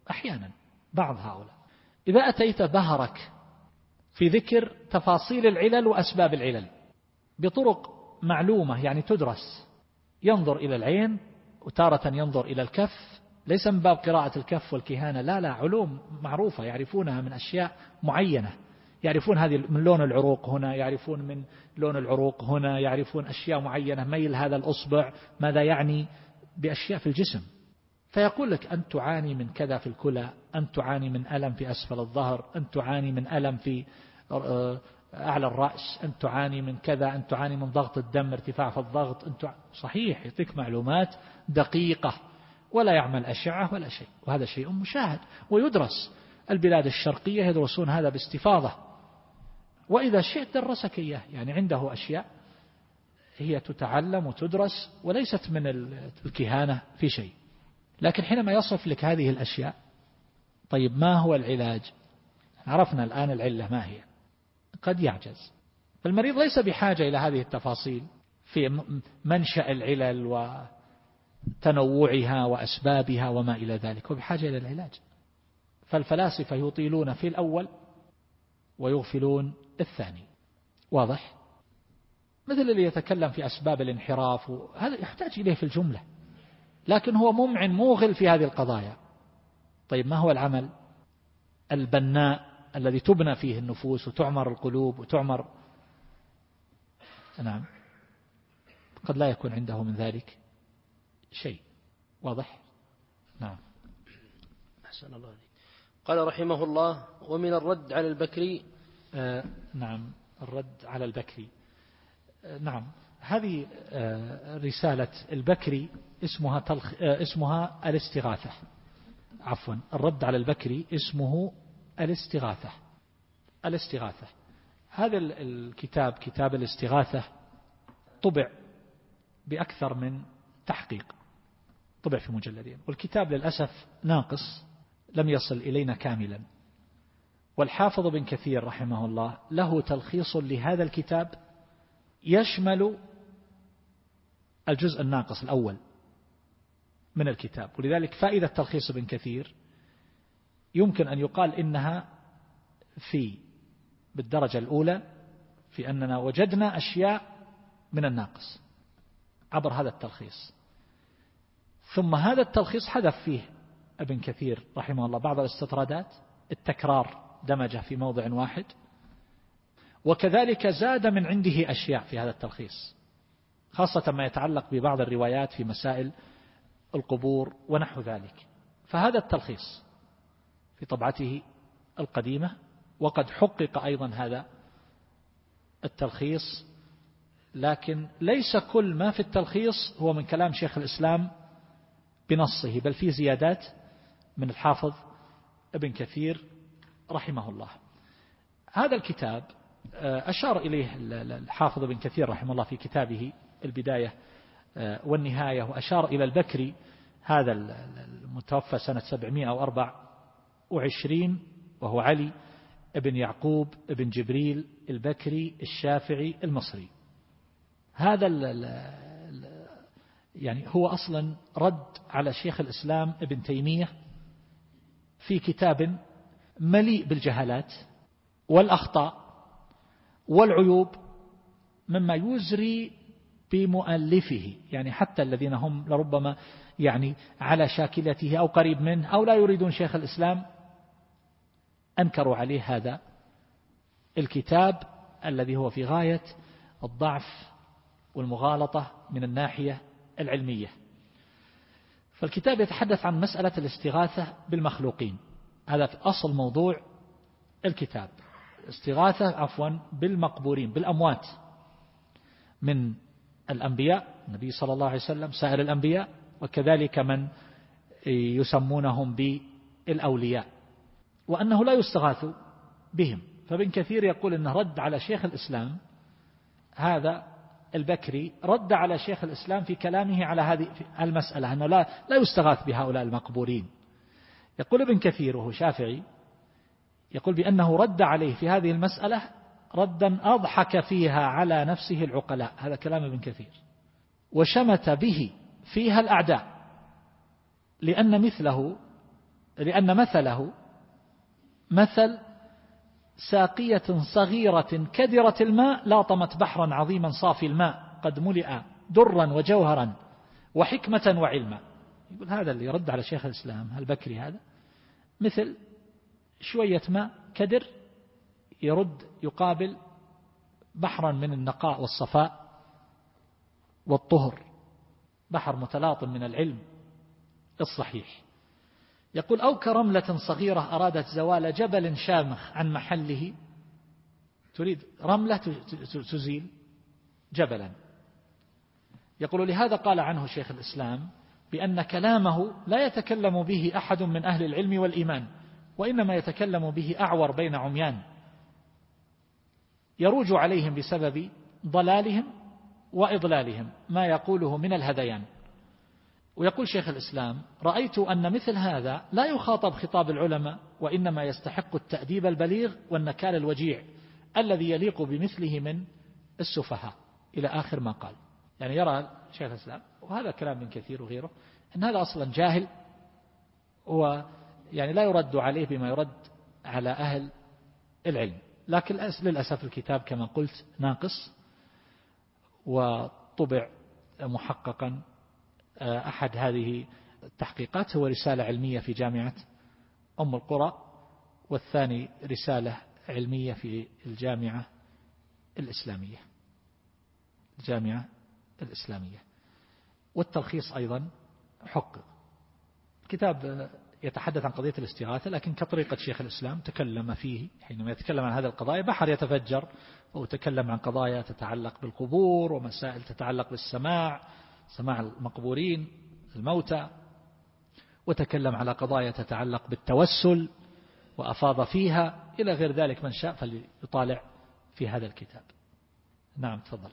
Speaker 2: أحيانا بعض هؤلاء إذا أتيت بهرك في ذكر تفاصيل العلل وأسباب العلل بطرق معلومة يعني تدرس، ينظر إلى العين وتارة ينظر إلى الكف، ليس من باب قراءة الكف والكهانة، لا علوم معروفة يعرفونها من أشياء معينة، يعرفون هذه من لون العروق هنا، يعرفون من لون العروق هنا، يعرفون أشياء معينة، ميل هذا الأصبع ماذا يعني بأشياء في الجسم. فيقول لك أن تعاني من كذا في الكلى، أن تعاني من ألم في أسفل الظهر، أن تعاني من ألم في أعلى الرأس، أن تعاني من كذا، أن تعاني من ضغط الدم، ارتفاع في الضغط، صحيح يعطيك معلومات دقيقة ولا يعمل أشعة ولا شيء، وهذا شيء مشاهد ويدرس. البلاد الشرقية يدرسون هذا باستفاضة، وإذا شئت درسك إياه، يعني عنده أشياء هي تتعلم وتدرس وليست من الكهانة في شيء. لكن حينما يصف لك هذه الأشياء، طيب ما هو العلاج؟ عرفنا الآن العلة ما هي، قد يعجز. فالمريض ليس بحاجة إلى هذه التفاصيل في منشأ العلل وتنوعها وأسبابها وما إلى ذلك، وبحاجة إلى العلاج. فالفلاسفة يطيلون في الأول ويغفلون الثاني، واضح؟ مثل اللي يتكلم في أسباب الانحراف، هذا يحتاج إليه في الجملة، لكن هو ممعن موغل في هذه القضايا. طيب ما هو العمل البناء الذي تبنى فيه النفوس وتعمر القلوب وتعمر؟ نعم، قد لا يكون عنده من ذلك شيء، واضح؟ نعم.
Speaker 1: أحسن الله عليك. قال رحمه الله: ومن الرد على البكري.
Speaker 2: نعم، الرد على البكري. نعم، هذه رسالة البكري اسمها الاستغاثة، عفوا، الرد على البكري اسمه الاستغاثة. هذا الكتاب، كتاب الاستغاثة، طبع بأكثر من تحقيق، طبع في مجلدين، والكتاب للأسف ناقص لم يصل إلينا كاملا. والحافظ بن كثير رحمه الله له تلخيص لهذا الكتاب يشمل الجزء الناقص الأول من الكتاب، ولذلك فائدة تلخيص ابن كثير يمكن أن يقال إنها بالدرجة الأولى في أننا وجدنا أشياء من الناقص عبر هذا التلخيص، ثم هذا التلخيص حذف فيه ابن كثير رحمه الله بعض الاستطرادات، التكرار دمجه في موضع واحد، وكذلك زاد من عنده أشياء في هذا التلخيص، خاصة ما يتعلق ببعض الروايات في مسائل القبور ونحو ذلك. فهذا التلخيص في طبعته القديمة، وقد حقق أيضا هذا التلخيص، لكن ليس كل ما في التلخيص هو من كلام شيخ الإسلام بنصه، بل فيه زيادات من الحافظ ابن كثير رحمه الله. هذا الكتاب أشار إليه الحافظ ابن كثير رحمه الله في كتابه البداية والنهاية، وأشار إلى البكري، هذا المتوفى سنة 724، وهو علي ابن يعقوب ابن جبريل البكري الشافعي المصري. هذا يعني هو أصلا رد على شيخ الإسلام ابن تيمية في كتاب مليء بالجهالات والأخطاء والعيوب مما يزري بمؤلفه، يعني حتى الذين هم لربما يعني على شاكلته أو قريب منه أو لا يريدون شيخ الإسلام أنكروا عليه هذا الكتاب الذي هو في غاية الضعف والمغالطة من الناحية العلمية. فالكتاب يتحدث عن مسألة الاستغاثة بالمخلوقين، هذا في أصل موضوع الكتاب، استغاثة بالمقبورين، بالأموات، من الأنبياء، النبي صلى الله عليه وسلم، سائر الأنبياء، وكذلك من يسمونهم بالأولياء، وأنه لا يستغاث بهم. فابن كثير يقول أنه رد على شيخ الإسلام، هذا البكري رد على شيخ الإسلام في كلامه على هذه المسألة، أنه لا يستغاث بهؤلاء المقبورين. يقول ابن كثير وهو شافعي، يقول بأنه رد عليه في هذه المسألة ردا أضحك فيها على نفسه العقلاء، هذا كلام ابن كثير، وشمت به فيها الأعداء، لأن مثله لأن مثله مثل ساقية صغيرة كدرة الماء لاطمت بحرا عظيما صافي الماء قد ملئ درا وجوهرا وحكمة وعلما. يقول هذا اللي يرد على شيخ الإسلام البكري، هذا مثل شوية ماء كدر يرد يقابل بحرا من النقاء والصفاء والطهر، بحر متلاطم من العلم الصحيح. يقول أو كرملة صغيرة أرادت زوال جبل شامخ عن محله، تريد رملة تزيل جبلا. يقول لهذا قال عنه شيخ الإسلام بأن كلامه لا يتكلم به أحد من أهل العلم والإيمان، وإنما يتكلم به أعور بين عميان يروج عليهم بسبب ضلالهم وإضلالهم ما يقوله من الهذيان. ويقول شيخ الإسلام رأيت أن مثل هذا لا يخاطب خطاب العلماء، وإنما يستحق التأديب البليغ والنكال الوجيع الذي يليق بمثله من السفهاء، إلى آخر ما قال. يعني يرى شيخ الإسلام، وهذا كلام من كثير وغيره، أن هذا أصلا جاهل، ويعني لا يرد عليه بما يرد على أهل العلم. لكن للأسف الكتاب كما قلت ناقص، وطبع محققا. أحد هذه التحقيقات هو رسالة علمية في جامعة أم القرى، والثاني رسالة علمية في الجامعة الإسلامية، والتلخيص أيضا حقق. الكتاب يتحدث عن قضية الاستغاثة، لكن كطريقة شيخ الإسلام تكلم فيه حينما يتكلم عن هذه القضايا بحر يتفجر، وتكلم عن قضايا تتعلق بالقبور ومسائل تتعلق بالسماع، سماع المقبورين الموتى، وتكلم على قضايا تتعلق بالتوسل وأفاض فيها إلى غير ذلك. من شاء فليطالع في هذا الكتاب. نعم تفضل.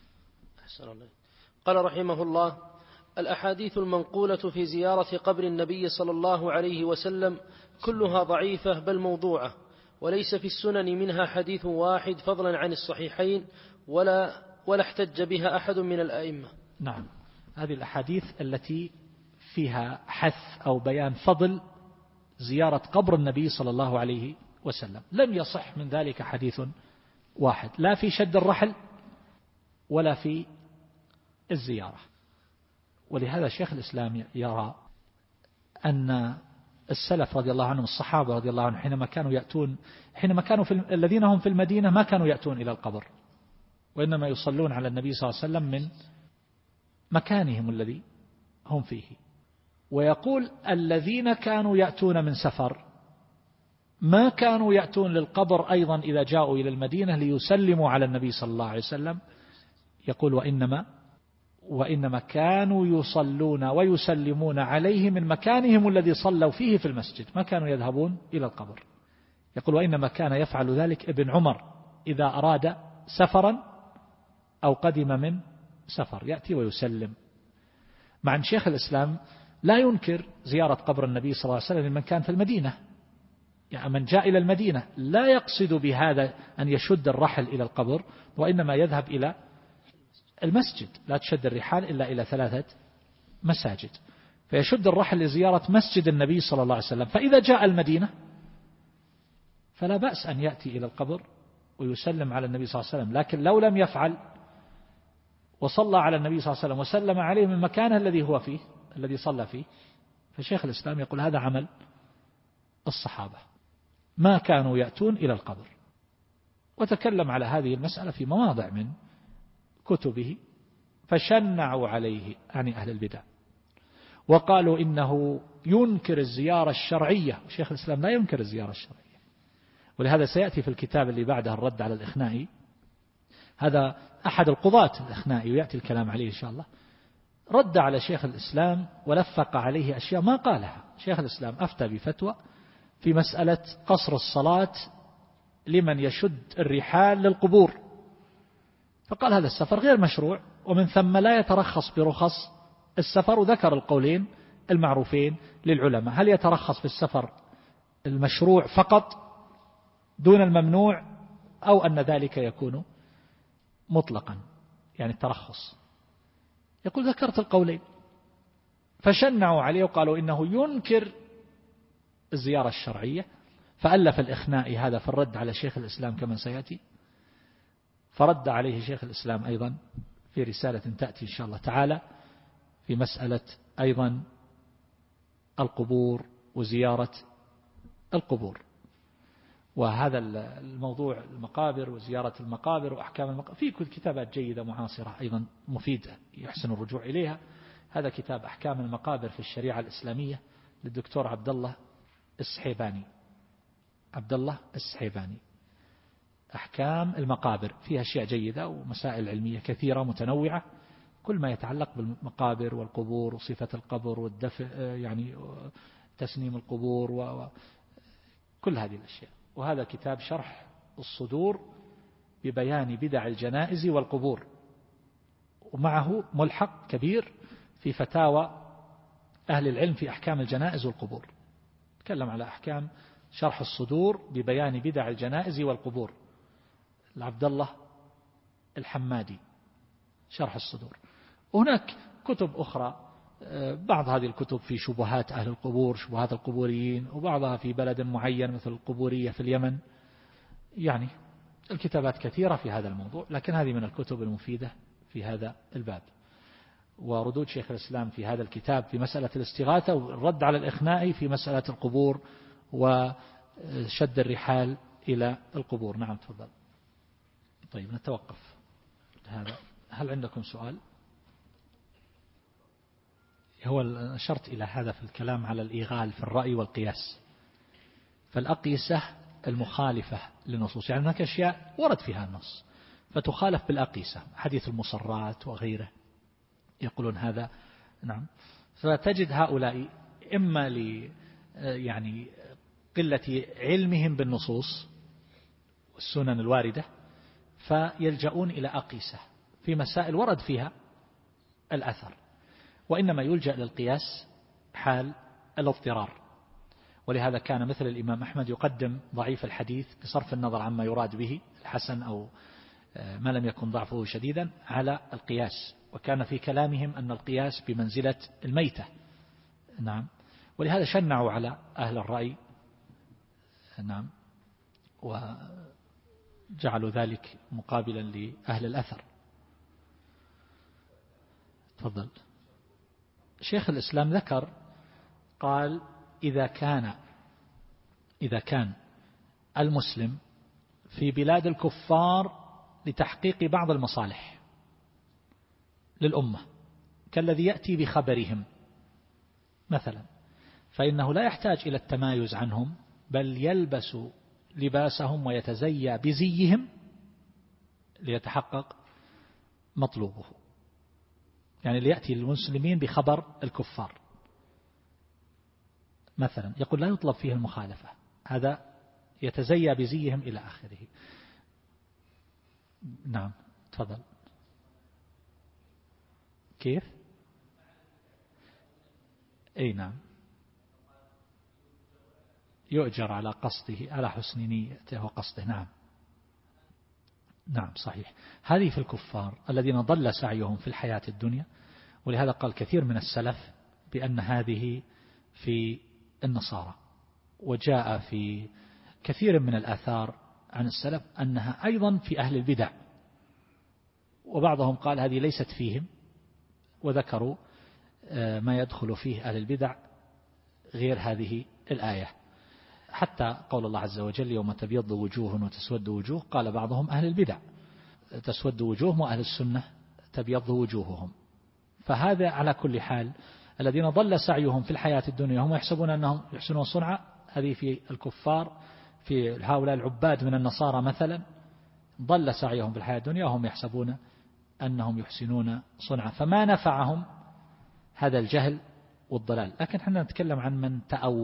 Speaker 1: قال رحمه الله: الأحاديث المنقولة في زيارة قبر النبي صلى الله عليه وسلم كلها ضعيفة بل موضوعة، وليس في السنن منها حديث واحد فضلا عن الصحيحين ولا احتج بها أحد من الأئمة.
Speaker 2: نعم، هذه الأحاديث التي فيها حث أو بيان فضل زيارة قبر النبي صلى الله عليه وسلم لم يصح من ذلك حديث واحد، لا في شد الرحل ولا في الزيارة. ولهذا شيخ الإسلام يرى أن السلف رضي الله عنهم، الصحابة رضي الله عنهم، حينما كانوا الذين هم في المدينة ما كانوا يأتون إلى القبر، وإنما يصلون على النبي صلى الله عليه وسلم من مكانهم الذي هم فيه. ويقول الذين كانوا يأتون من سفر ما كانوا يأتون للقبر أيضا إذا جاءوا إلى المدينة ليسلموا على النبي صلى الله عليه وسلم. يقول وإنما كانوا يصلون ويسلمون عليه من مكانهم الذي صلوا فيه في المسجد، ما كانوا يذهبون إلى القبر. يقول وإنما كان يفعل ذلك ابن عمر إذا أراد سفرا أو قدم من سفر يأتي ويسلم. مع أن شيخ الإسلام لا ينكر زيارة قبر النبي صلى الله عليه وسلم لمن كان في المدينة، يعني من جاء إلى المدينة لا يقصد بهذا أن يشد الرحل إلى القبر، وإنما يذهب إلى المسجد. لا تشد الرحال إلا إلى 3 مساجد، فيشد الرحل لزيارة مسجد النبي صلى الله عليه وسلم. فإذا جاء المدينة فلا بأس أن يأتي إلى القبر ويسلم على النبي صلى الله عليه وسلم. لكن لو لم يفعل وصلى على النبي صلى الله عليه وسلم وسلم عليه من مكانه الذي هو فيه الذي صلى فيه، فشيخ الإسلام يقول هذا عمل الصحابة، ما كانوا يأتون إلى القبر. وتكلم على هذه المسألة في مواضع من كتبه، فشنعوا عليه عن أهل البدع وقالوا إنه ينكر الزيارة الشرعية. شيخ الإسلام لا ينكر الزيارة الشرعية، ولهذا سيأتي في الكتاب اللي بعده الرد على الإخنائي، هذا أحد القضاة الإخنائي ويأتي الكلام عليه إن شاء الله، رد على شيخ الإسلام ولفق عليه أشياء ما قالها. شيخ الإسلام أفتى بفتوى في مسألة قصر الصلاة لمن يشد الرحال للقبور، فقال هذا السفر غير مشروع، ومن ثم لا يترخص برخص السفر. وذكر القولين المعروفين للعلماء، هل يترخص في السفر المشروع فقط دون الممنوع، أو أن ذلك يكون مطلقا يعني الترخص. يقول ذكرت القولين، فشنعوا عليه وقالوا إنه ينكر الزيارة الشرعية، فألف الإخنائي هذا في الرد على شيخ الإسلام كما سيأتي، فرد عليه شيخ الإسلام أيضا في رسالة تأتي إن شاء الله تعالى في مسألة أيضا القبور وزيارة القبور. وهذا الموضوع المقابر وزيارة المقابر وأحكام المقابر في كل كتابات جيدة معاصرة أيضا مفيدة يحسن الرجوع إليها. هذا كتاب أحكام المقابر في الشريعة الإسلامية للدكتور عبد الله السحيباني. أحكام المقابر فيها أشياء جيدة ومسائل علمية كثيرة متنوعة، كل ما يتعلق بالمقابر والقبور وصفة القبر والدفن يعني تسنيم القبور وكل هذه الأشياء. وهذا كتاب شرح الصدور ببيان بدع الجنائز والقبور، ومعه ملحق كبير في فتاوى أهل العلم في أحكام الجنائز والقبور. تكلم على أحكام شرح الصدور ببيان بدع الجنائز والقبور لعبد الله الحمادي شرح الصدور. وهناك كتب أخرى، بعض هذه الكتب في شبهات أهل القبور، شبهات القبوريين، وبعضها في بلد معين مثل القبورية في اليمن. يعني الكتابات كثيرة في هذا الموضوع، لكن هذه من الكتب المفيدة في هذا الباب. وردود شيخ الإسلام في هذا الكتاب في مسألة الاستغاثة، والرد على الإخنائي في مسألة القبور وشد الرحال إلى القبور. نعم تفضل. طيب نتوقف هذا. هل عندكم سؤال؟ هو أشرت إلى هذا في الكلام على الإيغال في الرأي والقياس. فالأقيسة المخالفة للنصوص، يعني هناك أشياء ورد فيها النص فتخالف بالأقيسة، حديث المصرات وغيره يقولون هذا. نعم. فتجد هؤلاء إما يعني قلة علمهم بالنصوص والسنن الواردة، فيلجؤون إلى أقيسة في مسائل ورد فيها الأثر، وإنما يلجأ للقياس حال الاضطرار. ولهذا كان مثل الإمام أحمد يقدم ضعيف الحديث بصرف النظر عما يراد به الحسن أو ما لم يكن ضعفه شديدا على القياس، وكان في كلامهم أن القياس بمنزلة الميتة. نعم. ولهذا شنعوا على أهل الرأي. نعم. وجعلوا ذلك مقابلا لأهل الأثر. تفضل. شيخ الإسلام ذكر قال إذا كان المسلم في بلاد الكفار لتحقيق بعض المصالح للأمة كالذي يأتي بخبرهم مثلا، فإنه لا يحتاج إلى التمايز عنهم، بل يلبس لباسهم ويتزيى بزيهم ليتحقق مطلوبه. يعني ليأتي المسلمين بخبر الكفار مثلا، يقول لا يطلب فيه المخالفة، هذا يتزيى بزيهم إلى آخره. نعم تفضل. كيف؟ أي نعم، يؤجر على قصده، على حسن نيته وقصده. نعم نعم صحيح. هذه في الكفار الذين ضل سعيهم في الحياة الدنيا. ولهذا قال كثير من السلف بأن هذه في النصارى، وجاء في كثير من الآثار عن السلف أنها أيضا في أهل البدع، وبعضهم قال هذه ليست فيهم، وذكروا ما يدخل فيه أهل البدع غير هذه الآية. حتى قول الله عز وجل يوم تبيض وجوه وتسود وجوه، قال بعضهم أهل البدع تسود وجوه، وأهل السنة تبيض وجوههم. فهذا على كل حال الذين ضل سعيهم في الحياة الدنيا هم يحسبون أنهم يحسنون صنعا، هذه في الكفار. في هؤلاء العباد من النصارى مثلا ضل سعيهم في الحياة الدنيا وهم يحسبون أنهم يحسنون صنعا، فما نفعهم هذا الجهل والضلال. لكن احنا نتكلم عن من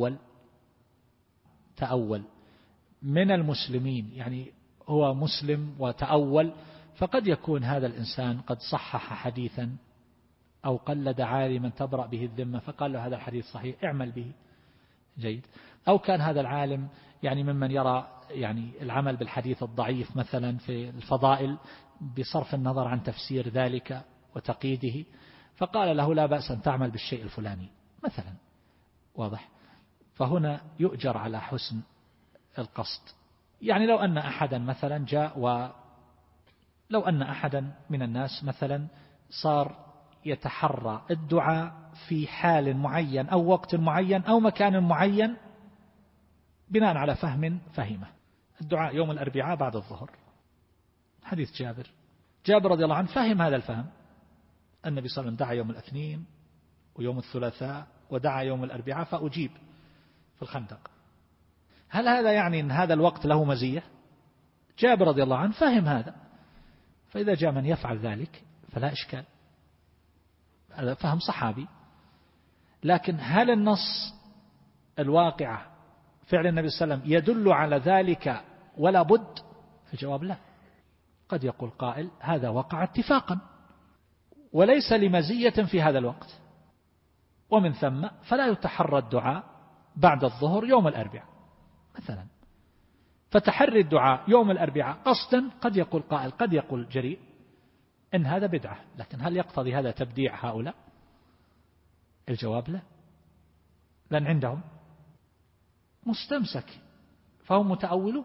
Speaker 2: تأول من المسلمين، يعني هو مسلم وتأول، فقد يكون هذا الإنسان قد صحح حديثا أو قلد عالما تبرأ به الذمة فقال له هذا الحديث صحيح اعمل به جيد. أو كان هذا العالم يعني ممن يرى يعني العمل بالحديث الضعيف مثلا في الفضائل بصرف النظر عن تفسير ذلك وتقييده، فقال له لا بأس أن تعمل بالشيء الفلاني مثلا. واضح؟ فهنا يؤجر على حسن القصد. يعني لو أن أحدا مثلا جاء، ولو أن أحدا من الناس مثلا صار يتحرى الدعاء في حال معين أو وقت معين أو مكان معين بناء على فهمه الدعاء يوم الأربعاء بعد الظهر، حديث جابر رضي الله عنه فهم هذا الفهم، النبي صلى الله عليه وسلم دعا يوم الاثنين ويوم الثلاثاء ودعا يوم الأربعاء فأجيب في الخندق. هل هذا يعني أن هذا الوقت له مزية؟ جابر رضي الله عنه فهم هذا، فإذا جاء من يفعل ذلك فلا إشكال، هذا فهم صحابي. لكن هل النص الواقعة فعل النبي صلى الله عليه وسلم يدل على ذلك ولا بد؟ الجواب لا. قد يقول قائل هذا وقع اتفاقا وليس لمزية في هذا الوقت، ومن ثم فلا يتحرى الدعاء بعد الظهر يوم الأربعاء مثلا. فتحري الدعاء يوم الأربعاء قصدا، قد يقول قائل، قد يقول جريء إن هذا بدعة، لكن هل يقتضي هذا تبديع هؤلاء؟ الجواب لا، لأن عندهم مستمسك فهم متأولون.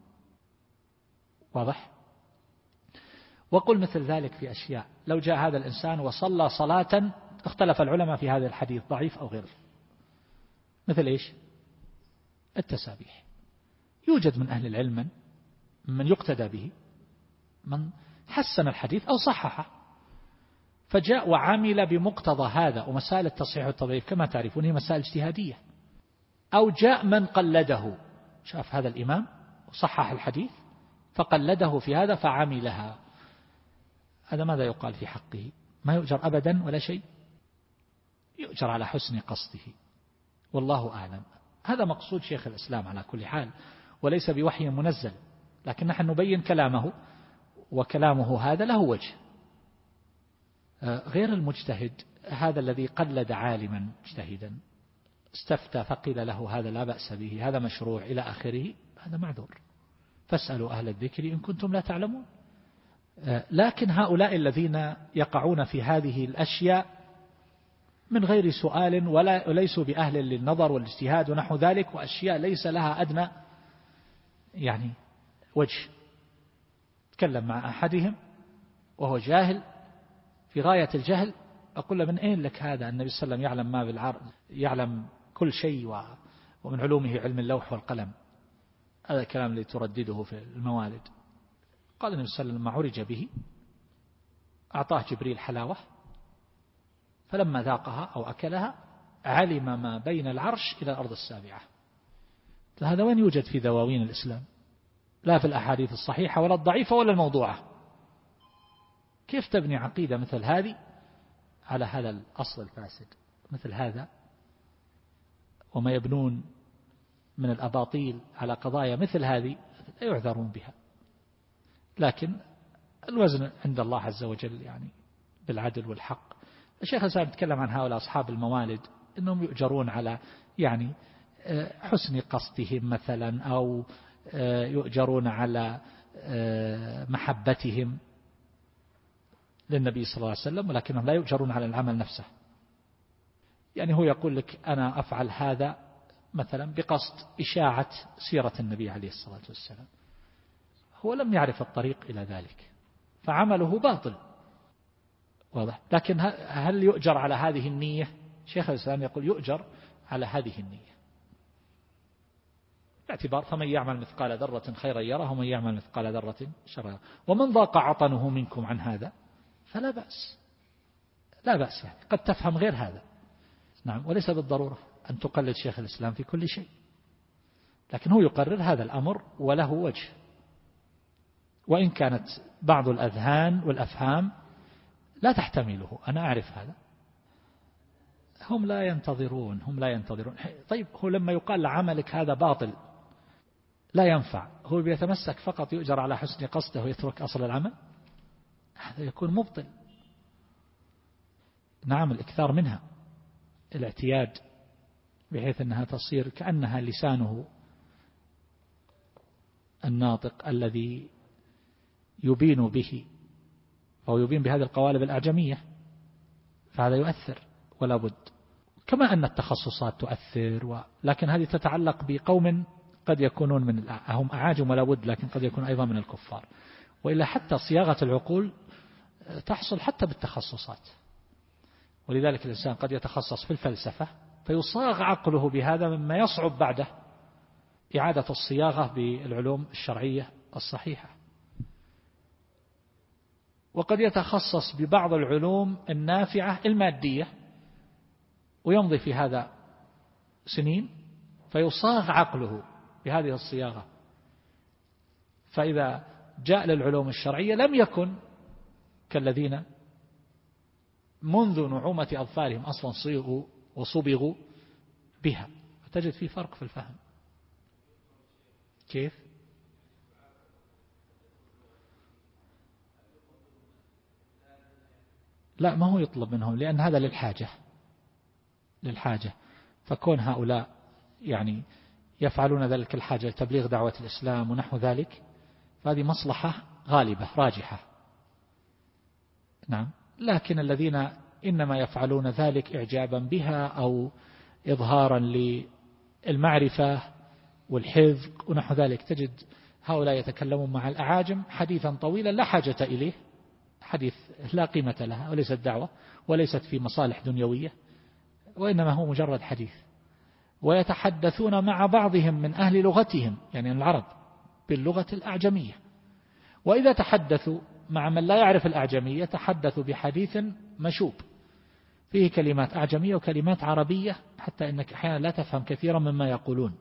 Speaker 2: واضح؟ وقل مثل ذلك في أشياء، لو جاء هذا الإنسان وصلى صلاة اختلف العلماء في هذا الحديث ضعيف أو غير، مثل إيش؟ التسابيح. يوجد من أهل العلم من يقتدى به، من حسن الحديث أو صححه، فجاء وعمل بمقتضى هذا. ومسائل التصحيح والتضعيف كما تعرفون هي مسائل اجتهادية. أو جاء من قلده، شاف هذا الإمام وصحح الحديث فقلده في هذا فعملها، هذا ماذا يقال في حقه؟ ما يؤجر أبدا ولا شيء، يؤجر على حسن قصده، والله أعلم. هذا مقصود شيخ الإسلام على كل حال، وليس بوحي منزل، لكن نحن نبين كلامه، وكلامه هذا له وجه. غير المجتهد هذا الذي قلد عالما مجتهدا استفتى فقيل له هذا لا بأس به، هذا مشروع إلى آخره، هذا معذور، فاسألوا أهل الذكر إن كنتم لا تعلمون. لكن هؤلاء الذين يقعون في هذه الأشياء من غير سؤال وليسوا بأهل للنظر والاجتهاد ونحو ذلك، وأشياء ليس لها أدنى يعني وجه. تكلم مع أحدهم وهو جاهل في غاية الجهل، أقول له من أين لك هذا؟ النبي صلى الله عليه وسلم يعلم ما بالعرض، يعلم كل شيء، ومن علومه علم اللوح والقلم. هذا الكلام الذي تردده في الموالد. قال النبي صلى الله عليه وسلم ما عرج به أعطاه جبريل حلاوة، فلما ذاقها أو أكلها علم ما بين العرش إلى الأرض السابعة. هذا وين يوجد في دواوين الإسلام؟ لا في الأحاديث الصحيحة ولا الضعيفة ولا الموضوعة. كيف تبني عقيدة مثل هذه على هذا الأصل الفاسد مثل هذا؟ وما يبنون من الأباطيل على قضايا مثل هذه لا يعذرون بها. لكن الوزن عند الله عز وجل يعني بالعدل والحق. الشيخ الإسلام يتكلم عن هؤلاء أصحاب الموالد أنهم يؤجرون على يعني حسن قصدهم مثلا، أو يؤجرون على محبتهم للنبي صلى الله عليه وسلم، ولكنهم لا يؤجرون على العمل نفسه. يعني هو يقول لك أنا أفعل هذا مثلا بقصد إشاعة سيرة النبي عليه الصلاة والسلام، هو لم يعرف الطريق إلى ذلك فعمله باطل. واضح؟ لكن هل يؤجر على هذه النية؟ شيخ الإسلام يقول يؤجر على هذه النية باعتبار فمن يعمل مثقال ذرة خيرا يره ومن يعمل مثقال ذرة شرا يره، ومن ضاق عطنه منكم عن هذا فلا بأس. لا بأس، يعني قد تفهم غير هذا. نعم، وليس بالضرورة أن تقلد شيخ الإسلام في كل شيء، لكن هو يقرر هذا الأمر وله وجه، وإن كانت بعض الأذهان والأفهام لا تحتمله، أنا أعرف هذا. هم لا ينتظرون. طيب هو لما يقال لعملك هذا باطل لا ينفع، هو بيتمسك فقط يؤجر على حسن قصده ويترك أصل العمل، هذا يكون مبطل. نعم، الإكثار منها، الاعتياد بحيث أنها تصير كأنها لسانه الناطق الذي يبين به، أو يبين بهذه القوالب الأعجمية، فهذا يؤثر ولا بد. كما أن التخصصات تؤثر لكن هذه تتعلق بقوم قد يكونون هم أعاجم ولا بد، لكن قد يكون أيضا من الكفار. وإلا حتى صياغة العقول تحصل حتى بالتخصصات، ولذلك الإنسان قد يتخصص في الفلسفة فيصاغ عقله بهذا مما يصعب بعده إعادة الصياغة بالعلوم الشرعية الصحيحة. وقد يتخصص ببعض العلوم النافعة المادية ويمضي في هذا سنين فيصاغ عقله بهذه الصياغة، فإذا جاء للعلوم الشرعية لم يكن كالذين منذ نعومة أظفارهم أصلا صيغوا وصبغوا بها، فتجد في فرق في الفهم. كيف؟ لا، ما هو يطلب منهم، لأن هذا للحاجة، فكون هؤلاء يعني يفعلون ذلك الحاجة لتبليغ دعوة الإسلام ونحو ذلك، فهذه مصلحة غالبة راجحة. نعم، لكن الذين إنما يفعلون ذلك إعجابا بها أو إظهارا للمعرفة والحفظ ونحو ذلك، تجد هؤلاء يتكلمون مع الأعاجم حديثا طويلا لا حاجة إليه، حديث لا قيمة لها وليست دعوة وليست في مصالح دنيوية، وإنما هو مجرد حديث. ويتحدثون مع بعضهم من أهل لغتهم يعني العرب باللغة الأعجمية، وإذا تحدثوا مع من لا يعرف الأعجمية تحدثوا بحديث مشوب فيه كلمات أعجمية وكلمات عربية حتى إنك أحيانا لا تفهم كثيرا مما يقولون.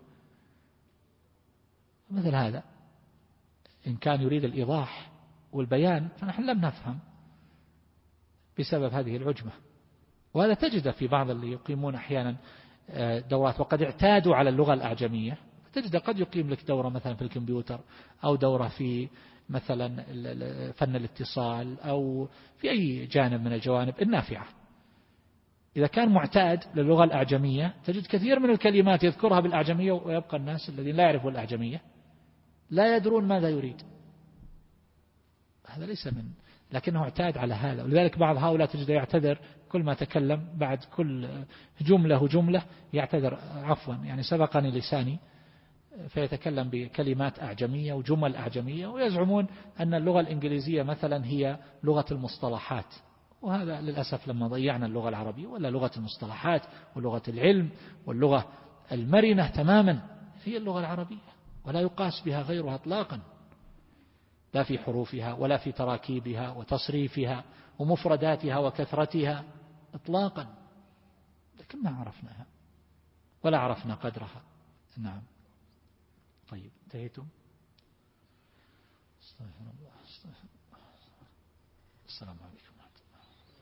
Speaker 2: مثل هذا إن كان يريد الإيضاح والبيان فنحن لم نفهم بسبب هذه العجمة. وهذا تجد في بعض اللي يقيمون أحيانا دورات وقد اعتادوا على اللغة الأعجمية، تجد قد يقيم لك دورة مثلا في الكمبيوتر أو دورة في مثلا فن الاتصال أو في أي جانب من الجوانب النافعة. إذا كان معتاد للغة الأعجمية تجد كثير من الكلمات يذكرها بالأعجمية، ويبقى الناس الذين لا يعرفوا الأعجمية لا يدرون ماذا يريد. هذا ليس لكنه اعتاد على هذا. ولذلك بعض هؤلاء تجد يعتذر كل ما تكلم بعد كل جملة يعتذر عفوا يعني سبقني لساني، فيتكلم بكلمات أعجمية وجمل أعجمية، ويزعمون أن اللغة الإنجليزية مثلا هي لغة المصطلحات. وهذا للأسف لما ضيعنا اللغة العربية ولا لغة المصطلحات ولغة العلم واللغة المرنة تماما هي اللغة العربية، ولا يقاس بها غيرها اطلاقا، لا في حروفها ولا في تراكيبها وتصريفها ومفرداتها وكثرتها اطلاقا، لكن ما عرفناها ولا عرفنا قدرها. نعم. طيب انتهيتم؟ استغفر الله. السلام عليكم.